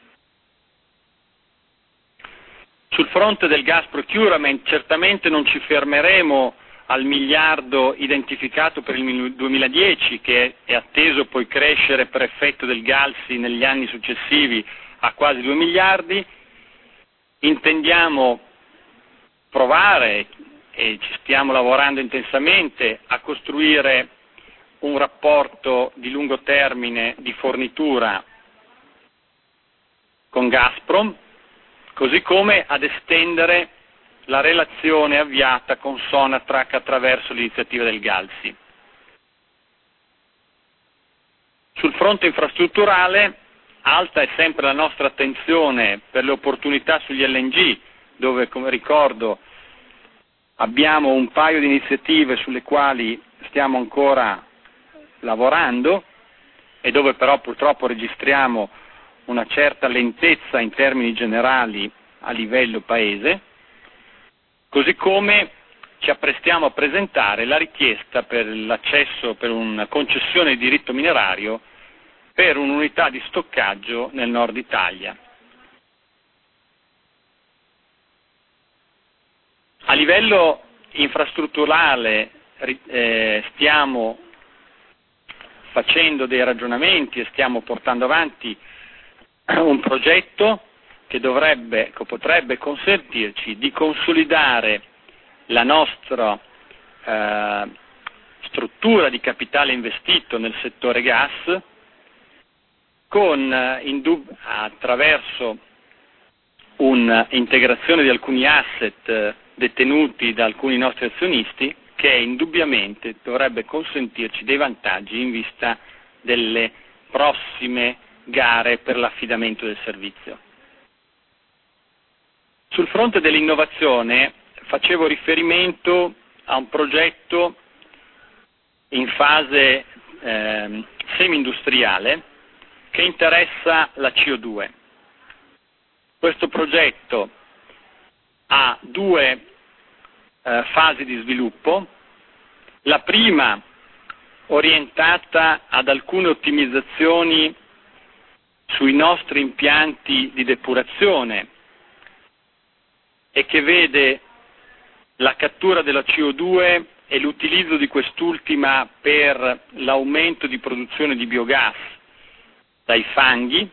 Sul fronte del gas procurement certamente non ci fermeremo al miliardo identificato per il duemiladieci, che è atteso poi crescere per effetto del Galsi negli anni successivi a quasi due miliardi. Intendiamo provare, e ci stiamo lavorando intensamente, a costruire un rapporto di lungo termine di fornitura con Gazprom, così come ad estendere la relazione avviata con Sonatrach attraverso l'iniziativa del Galsi. Sul fronte infrastrutturale, alta è sempre la nostra attenzione per le opportunità sugli L N G, dove, come ricordo, abbiamo un paio di iniziative sulle quali stiamo ancora lavorando e dove però purtroppo registriamo una certa lentezza in termini generali a livello paese, così come ci apprestiamo a presentare la richiesta per l'accesso, per una concessione di diritto minerario per un'unità di stoccaggio nel nord Italia. A livello infrastrutturale eh, stiamo facendo dei ragionamenti e stiamo portando avanti un progetto che dovrebbe, che potrebbe consentirci di consolidare la nostra eh, struttura di capitale investito nel settore gas con eh, indub- attraverso un'integrazione di alcuni asset eh, detenuti da alcuni nostri azionisti, che indubbiamente dovrebbe consentirci dei vantaggi in vista delle prossime gare per l'affidamento del servizio. Sul fronte dell'innovazione facevo riferimento a un progetto in fase eh, semi-industriale che interessa la C O due. Questo progetto ha due eh, fasi di sviluppo, la prima orientata ad alcune ottimizzazioni sui nostri impianti di depurazione e che vede la cattura della C O due e l'utilizzo di quest'ultima per l'aumento di produzione di biogas dai fanghi,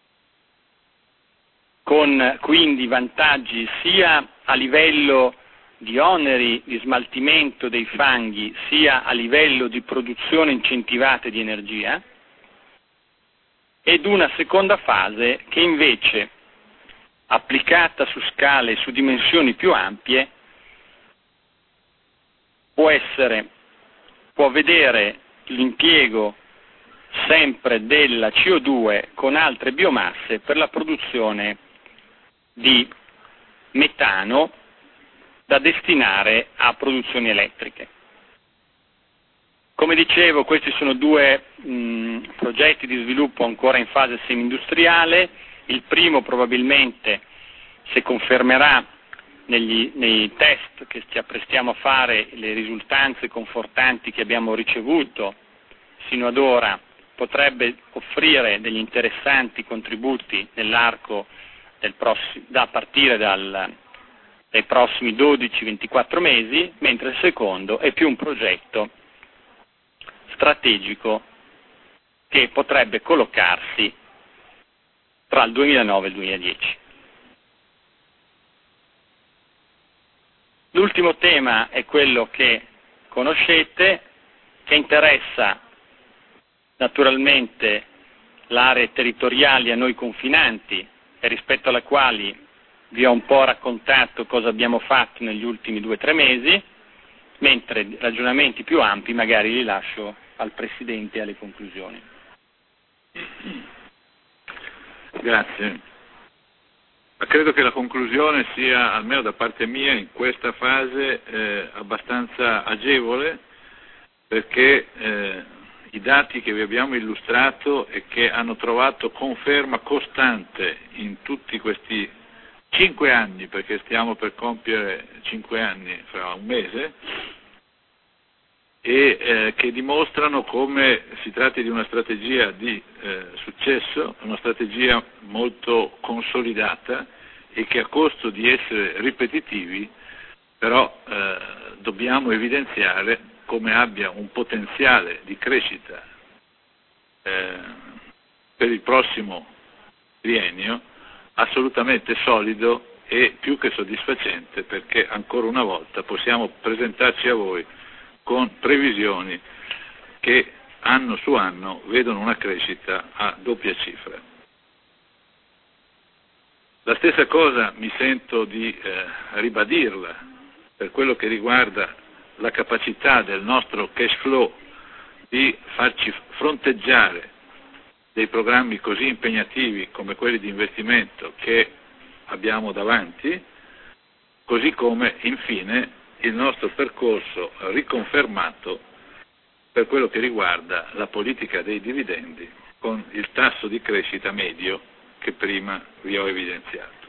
con quindi vantaggi sia a livello di oneri di smaltimento dei fanghi sia a livello di produzione incentivata di energia, ed una seconda fase che invece, applicata su scale e su dimensioni più ampie, può essere, può vedere l'impiego sempre della C O due con altre biomasse per la produzione di metano da destinare a produzioni elettriche. Come dicevo, questi sono due mh, progetti di sviluppo ancora in fase semi-industriale. Il primo probabilmente, se confermerà negli, nei test che ci apprestiamo a fare le risultanze confortanti che abbiamo ricevuto sino ad ora, potrebbe offrire degli interessanti contributi nell'arco del prossimo, da partire dal, dai prossimi dodici ventiquattro mesi, mentre il secondo è più un progetto strategico che potrebbe collocarsi tra il duemilanove e il duemiladieci. L'ultimo tema è quello che conoscete, che interessa naturalmente le aree territoriali a noi confinanti e rispetto alle quali vi ho un po' raccontato cosa abbiamo fatto negli ultimi due o tre mesi, mentre ragionamenti più ampi magari li lascio al Presidente e alle conclusioni. Grazie. Ma credo che la conclusione sia, almeno da parte mia, in questa fase eh, abbastanza agevole, perché eh, i dati che vi abbiamo illustrato e che hanno trovato conferma costante in tutti questi cinque anni, perché stiamo per compiere cinque anni fra un mese, e eh, che dimostrano come si tratti di una strategia di eh, successo, una strategia molto consolidata e che a costo di essere ripetitivi però eh, dobbiamo evidenziare come abbia un potenziale di crescita eh, per il prossimo triennio assolutamente solido e più che soddisfacente, perché ancora una volta possiamo presentarci a voi con previsioni che anno su anno vedono una crescita a doppia cifra. La stessa cosa mi sento di eh, ribadirla per quello che riguarda la capacità del nostro cash flow di farci fronteggiare dei programmi così impegnativi come quelli di investimento che abbiamo davanti, così come infine il nostro percorso riconfermato per quello che riguarda la politica dei dividendi con il tasso di crescita medio che prima vi ho evidenziato.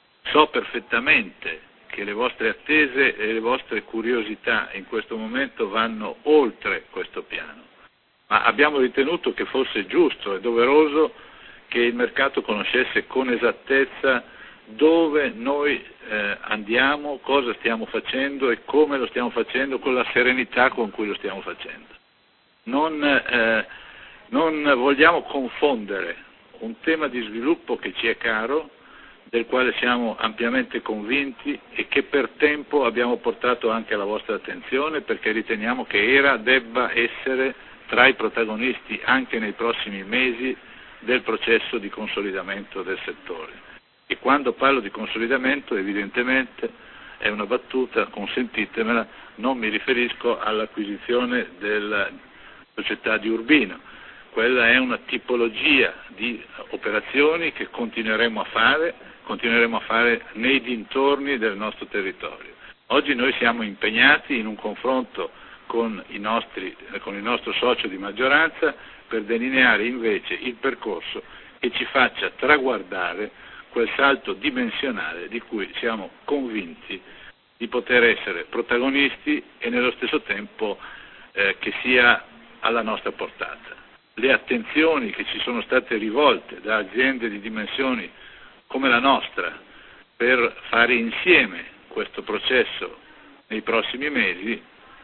So perfettamente che le vostre attese e le vostre curiosità in questo momento vanno oltre questo piano, ma abbiamo ritenuto che fosse giusto e doveroso che il mercato conoscesse con esattezza dove noi eh, andiamo, cosa stiamo facendo e come lo stiamo facendo, con la serenità con cui lo stiamo facendo. Non, eh, non vogliamo confondere un tema di sviluppo che ci è caro, del quale siamo ampiamente convinti e che per tempo abbiamo portato anche alla vostra attenzione, perché riteniamo che era, debba essere tra i protagonisti anche nei prossimi mesi del processo di consolidamento del settore. E quando parlo di consolidamento, evidentemente, è una battuta, consentitemela, non mi riferisco all'acquisizione della società di Urbino. Quella è una tipologia di operazioni che continueremo a fare, continueremo a fare nei dintorni del nostro territorio. Oggi noi siamo impegnati in un confronto con, i nostri, con il nostro socio di maggioranza per delineare invece il percorso che ci faccia traguardare quel salto dimensionale di cui siamo convinti di poter essere protagonisti e nello stesso tempo eh, che sia alla nostra portata. Le attenzioni che ci sono state rivolte da aziende di dimensioni come la nostra per fare insieme questo processo nei prossimi mesi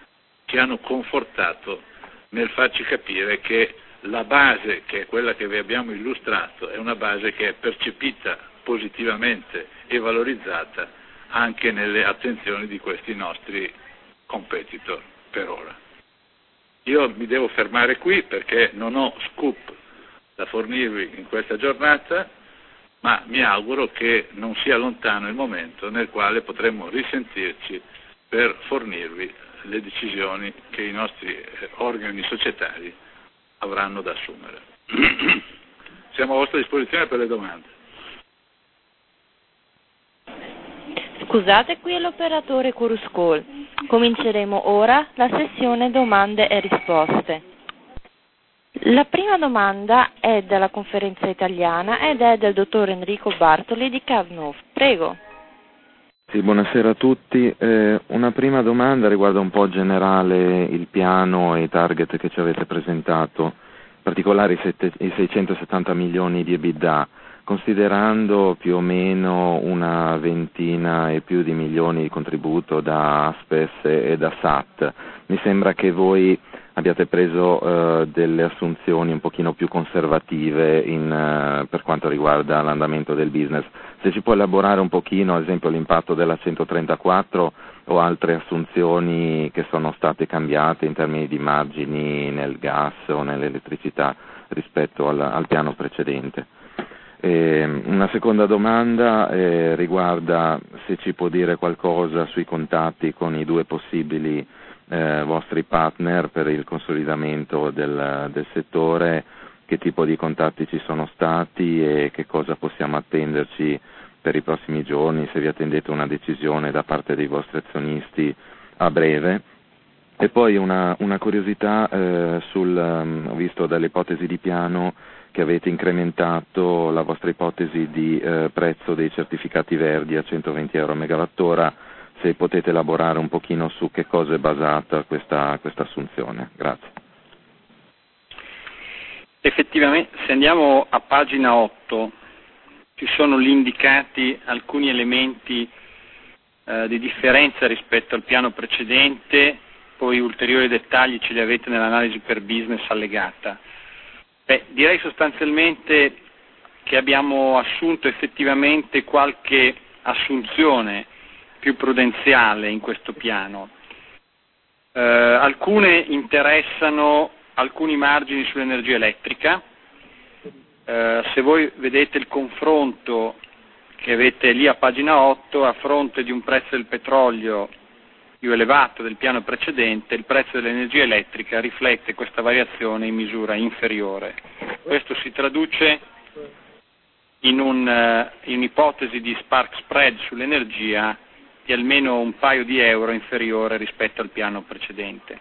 ci hanno confortato nel farci capire che la base, che è quella che vi abbiamo illustrato, è una base che è percepita positivamente e valorizzata anche nelle attenzioni di questi nostri competitor per ora. Io mi devo fermare qui perché non ho scoop da fornirvi in questa giornata, ma mi auguro che non sia lontano il momento nel quale potremo risentirci per fornirvi le decisioni che i nostri organi societari avranno da assumere. Siamo a vostra disposizione per le domande. Scusate, qui è l'operatore Chorus Call. Cominceremo ora la sessione domande e risposte. La prima domanda è della conferenza italiana ed è del dottor Enrico Bartoli di Carnov. Prego. Sì, buonasera a tutti. Eh, una prima domanda riguarda un po' generale il piano e i target che ci avete presentato, in particolare i, sette, i seicentosettanta milioni di EBITDA, considerando più o meno una ventina e più di milioni di contributo da Aspes e da S A T. Mi sembra che voi abbiate preso eh, delle assunzioni un pochino più conservative in, eh, per quanto riguarda l'andamento del business. Se ci può elaborare un pochino, ad esempio, l'impatto della centotrentaquattro o altre assunzioni che sono state cambiate in termini di margini nel gas o nell'elettricità rispetto al, al piano precedente. Eh, una seconda domanda eh, riguarda se ci può dire qualcosa sui contatti con i due possibili eh, vostri partner per il consolidamento del, del settore, che tipo di contatti ci sono stati e che cosa possiamo attenderci per i prossimi giorni, se vi attendete una decisione da parte dei vostri azionisti a breve. E poi una, una curiosità eh, sul, um, ho visto dalle ipotesi di piano che avete incrementato la vostra ipotesi di eh, prezzo dei certificati verdi a centoventi euro a megawattora, se potete elaborare un pochino su che cosa è basata questa, questa assunzione. Grazie. Effettivamente, se andiamo a pagina otto, ci sono lì indicati alcuni elementi eh, di differenza rispetto al piano precedente, poi ulteriori dettagli ce li avete nell'analisi per business allegata. Beh, direi sostanzialmente che abbiamo assunto effettivamente qualche assunzione più prudenziale in questo piano. Eh, alcune interessano alcuni margini sull'energia elettrica. Eh, se voi vedete il confronto che avete lì a pagina otto, a fronte di un prezzo del petrolio più elevato del piano precedente, il prezzo dell'energia elettrica riflette questa variazione in misura inferiore. Questo si traduce in, un, in un'ipotesi di spark spread sull'energia di almeno un paio di euro inferiore rispetto al piano precedente.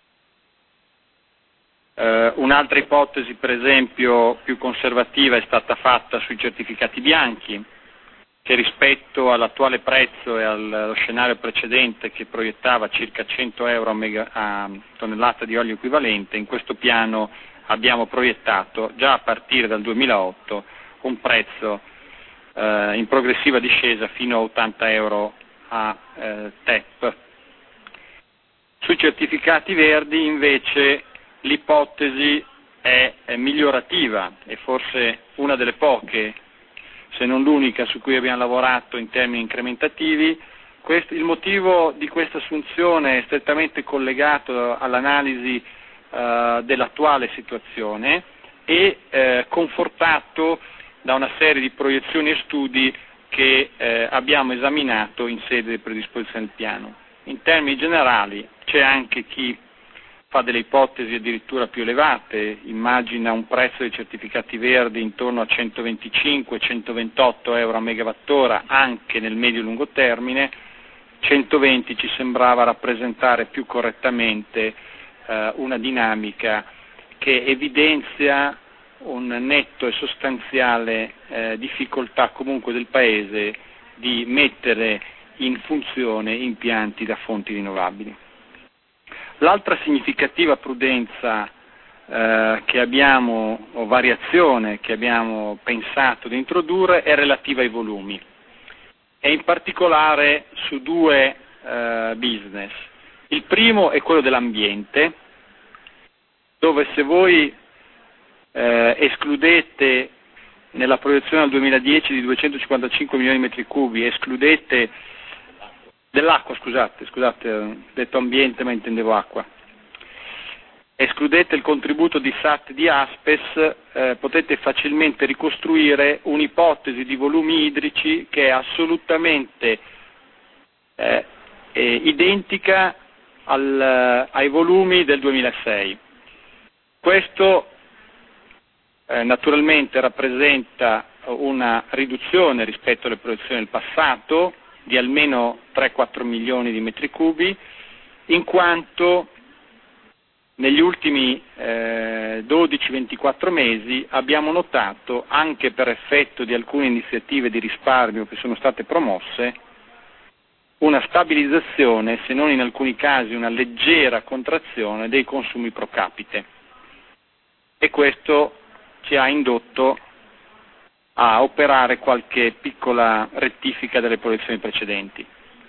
Uh, un'altra ipotesi, per esempio, più conservativa è stata fatta sui certificati bianchi, che rispetto all'attuale prezzo e allo scenario precedente, che proiettava circa cento euro a, mega, a tonnellata di olio equivalente, in questo piano abbiamo proiettato già a partire dal duemilaotto un prezzo uh, in progressiva discesa fino a ottanta euro a uh, T E P. Sui certificati verdi invece l'ipotesi è, è migliorativa, è forse una delle poche, se non l'unica, su cui abbiamo lavorato in termini incrementativi. Questo, il motivo di questa assunzione è strettamente collegato all'analisi eh, dell'attuale situazione e eh, confortato da una serie di proiezioni e studi che eh, abbiamo esaminato in sede di predisposizione del piano. In termini generali c'è anche chi fa delle ipotesi addirittura più elevate, immagina un prezzo dei certificati verdi intorno a centoventicinque centoventotto euro a megawattora anche nel medio-lungo termine. centoventi ci sembrava rappresentare più correttamente eh, una dinamica che evidenzia un netto e sostanziale eh, difficoltà comunque del Paese di mettere in funzione impianti da fonti rinnovabili. L'altra significativa prudenza eh, che abbiamo, o variazione che abbiamo pensato di introdurre, è relativa ai volumi, e in particolare su due eh, business. Il primo è quello dell'ambiente, dove se voi eh, escludete nella proiezione al duemiladieci di duecentocinquantacinque milioni di metri cubi, escludete dell'acqua, scusate, scusate, ho detto ambiente ma intendevo acqua. Escludete il contributo di S A T di Aspes, eh, potete facilmente ricostruire un'ipotesi di volumi idrici che è assolutamente eh, eh, identica al, ai volumi del duemilasei. Questo eh, naturalmente rappresenta una riduzione rispetto alle proiezioni del passato di almeno tre quattro milioni di metri cubi, in quanto negli ultimi eh, dodici ventiquattro mesi abbiamo notato, anche per effetto di alcune iniziative di risparmio che sono state promosse, una stabilizzazione, se non in alcuni casi una leggera contrazione dei consumi pro capite. E questo ci ha indotto a operare qualche piccola rettifica delle proiezioni precedenti.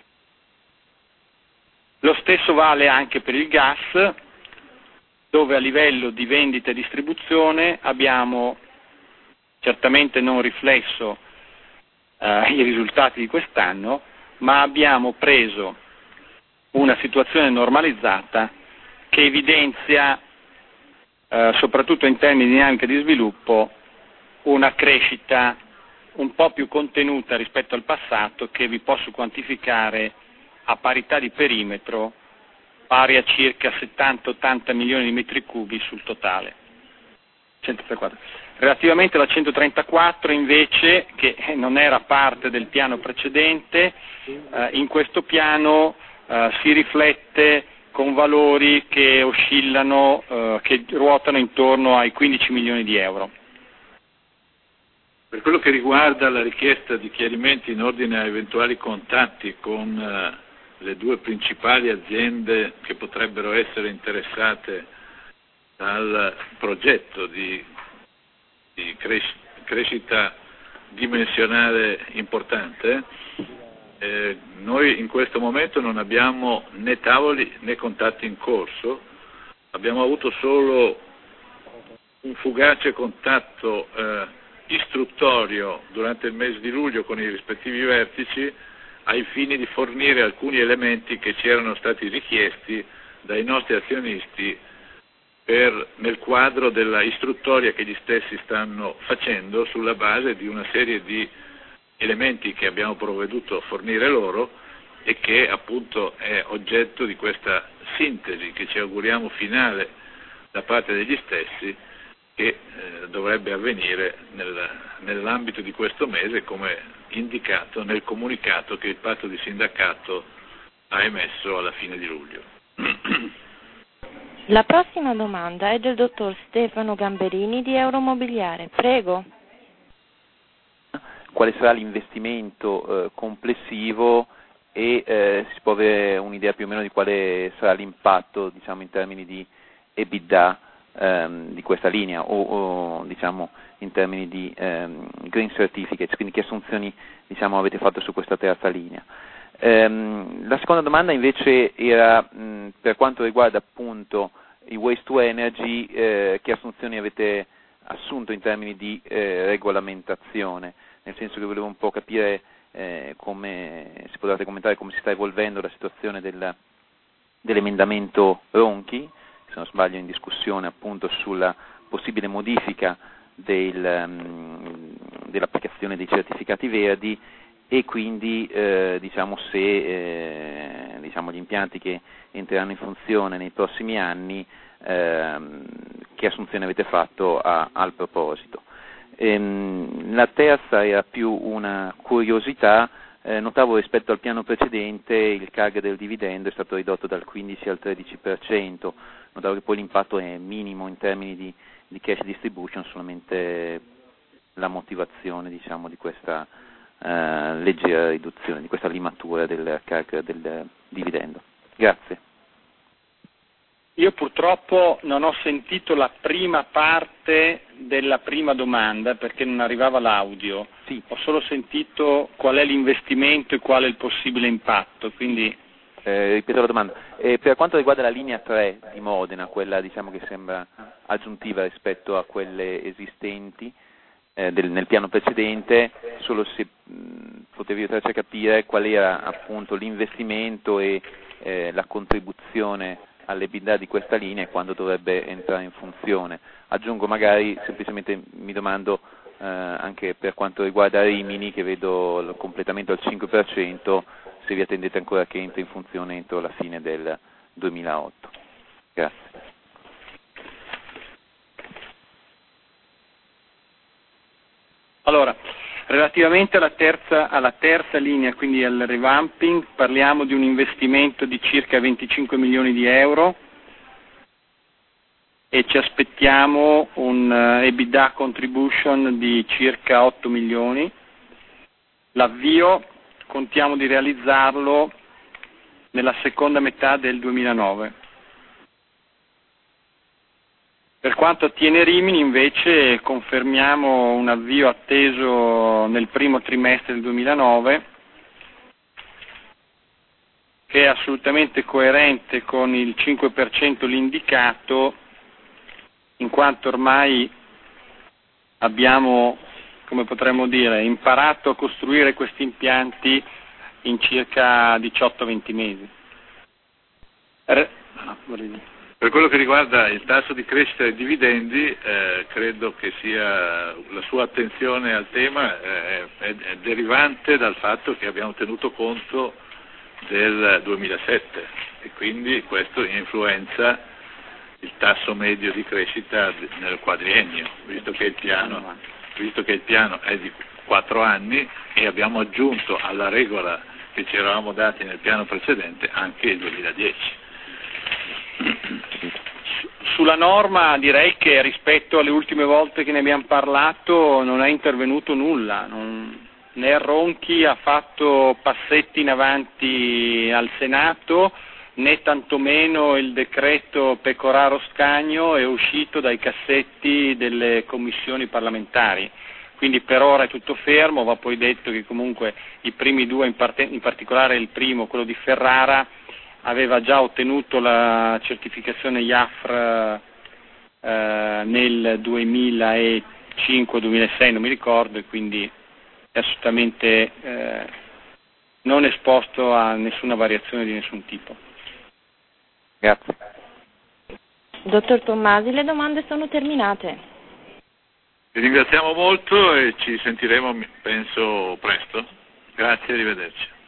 Lo stesso vale anche per il gas, dove a livello di vendita e distribuzione abbiamo certamente non riflesso eh, i risultati di quest'anno, ma abbiamo preso una situazione normalizzata che evidenzia, eh, soprattutto in termini di dinamica di sviluppo, una crescita un po' più contenuta rispetto al passato, che vi posso quantificare a parità di perimetro pari a circa settanta ottanta milioni di metri cubi sul totale. centotrentaquattro. Relativamente alla centotrentaquattro invece, che non era parte del piano precedente, eh, in questo piano eh, si riflette con valori che oscillano, eh, che ruotano intorno ai quindici milioni di euro. Per quello che riguarda la richiesta di chiarimenti in ordine a eventuali contatti con eh, le due principali aziende che potrebbero essere interessate dal progetto di, di cres- crescita dimensionale importante, eh, noi in questo momento non abbiamo né tavoli né contatti in corso, abbiamo avuto solo un fugace contatto eh, istruttorio durante il mese di luglio con i rispettivi vertici, ai fini di fornire alcuni elementi che ci erano stati richiesti dai nostri azionisti per, nel quadro della istruttoria che gli stessi stanno facendo sulla base di una serie di elementi che abbiamo provveduto a fornire loro e che appunto è oggetto di questa sintesi che ci auguriamo finale da parte degli stessi, che eh, dovrebbe avvenire nel, nell'ambito di questo mese, come indicato nel comunicato che il patto di sindacato ha emesso alla fine di luglio. La prossima domanda è del dottor Stefano Gamberini di Euromobiliare. Prego. Quale sarà l'investimento eh, complessivo e eh, si può avere un'idea più o meno di quale sarà l'impatto, diciamo, in termini di EBITDA ehm, di questa linea o, o diciamo in termini di ehm, green certificates, quindi che assunzioni, diciamo, avete fatto su questa terza linea. Ehm, la seconda domanda invece era mh, per quanto riguarda appunto i waste to energy, eh, che assunzioni avete assunto in termini di eh, regolamentazione, nel senso che volevo un po' capire eh, come, se potete commentare come si sta evolvendo la situazione del, dell'emendamento Ronchi, se non sbaglio in discussione appunto sulla possibile modifica del, um, dell'applicazione dei certificati verdi, e quindi eh, diciamo se eh, diciamo gli impianti che entreranno in funzione nei prossimi anni, ehm, che assunzione avete fatto a, al proposito. Ehm, la terza era più una curiosità, eh, notavo rispetto al piano precedente il C A G del dividendo è stato ridotto dal quindici al tredici per cento, notavo che poi l'impatto è minimo in termini di, di cash distribution, solamente la motivazione, diciamo, di questa Uh, leggera riduzione, di questa limatura del C A G del dividendo. Grazie. Io purtroppo non ho sentito la prima parte della prima domanda perché non arrivava l'audio. Sì. Ho solo sentito qual è l'investimento e qual è il possibile impatto, quindi eh, ripeto la domanda. Eh, per quanto riguarda la linea tre di Modena, quella, diciamo, che sembra aggiuntiva rispetto a quelle esistenti, eh, del, nel piano precedente, solo se mh, potevi aiutarci a capire qual era appunto l'investimento e eh, la contribuzione all'EBITDA di questa linea e quando dovrebbe entrare in funzione. Aggiungo magari, semplicemente mi domando, eh, anche per quanto riguarda Rimini, che vedo il completamento al cinque per cento, se vi attendete ancora che entri in funzione entro la fine del duemilaotto. Grazie. Allora, relativamente alla terza, alla terza linea, quindi al revamping, parliamo di un investimento di circa venticinque milioni di euro e ci aspettiamo un uh, EBITDA contribution di circa otto milioni. L'avvio contiamo di realizzarlo nella seconda metà del duemilanove. Per quanto attiene Rimini, invece, confermiamo un avvio atteso nel primo trimestre del duemilanove, che è assolutamente coerente con il cinque per cento l'indicato, in quanto ormai abbiamo, come potremmo dire, imparato a costruire questi impianti in circa diciotto venti mesi. Re... Ah, Per quello che riguarda il tasso di crescita dei dividendi, eh, credo che sia la sua attenzione al tema eh, è, è derivante dal fatto che abbiamo tenuto conto del duemilasette e quindi questo influenza il tasso medio di crescita nel quadriennio, visto che il piano, visto che il piano è di quattro anni e abbiamo aggiunto alla regola che ci eravamo dati nel piano precedente anche il duemiladieci. Sulla norma direi che rispetto alle ultime volte che ne abbiamo parlato non è intervenuto nulla, non, né Ronchi ha fatto passetti in avanti al Senato, né tantomeno il decreto Pecoraro-Scagno è uscito dai cassetti delle commissioni parlamentari. Quindi per ora è tutto fermo, va poi detto che comunque i primi due, in, parte, in particolare il primo, quello di Ferrara, aveva già ottenuto la certificazione I A F R eh, nel duemilacinque duemilasei, non mi ricordo, e quindi è assolutamente eh, non esposto a nessuna variazione di nessun tipo. Grazie. Dottor Tommasi, le domande sono terminate. Vi ringraziamo molto e ci sentiremo, penso, presto. Grazie, arrivederci.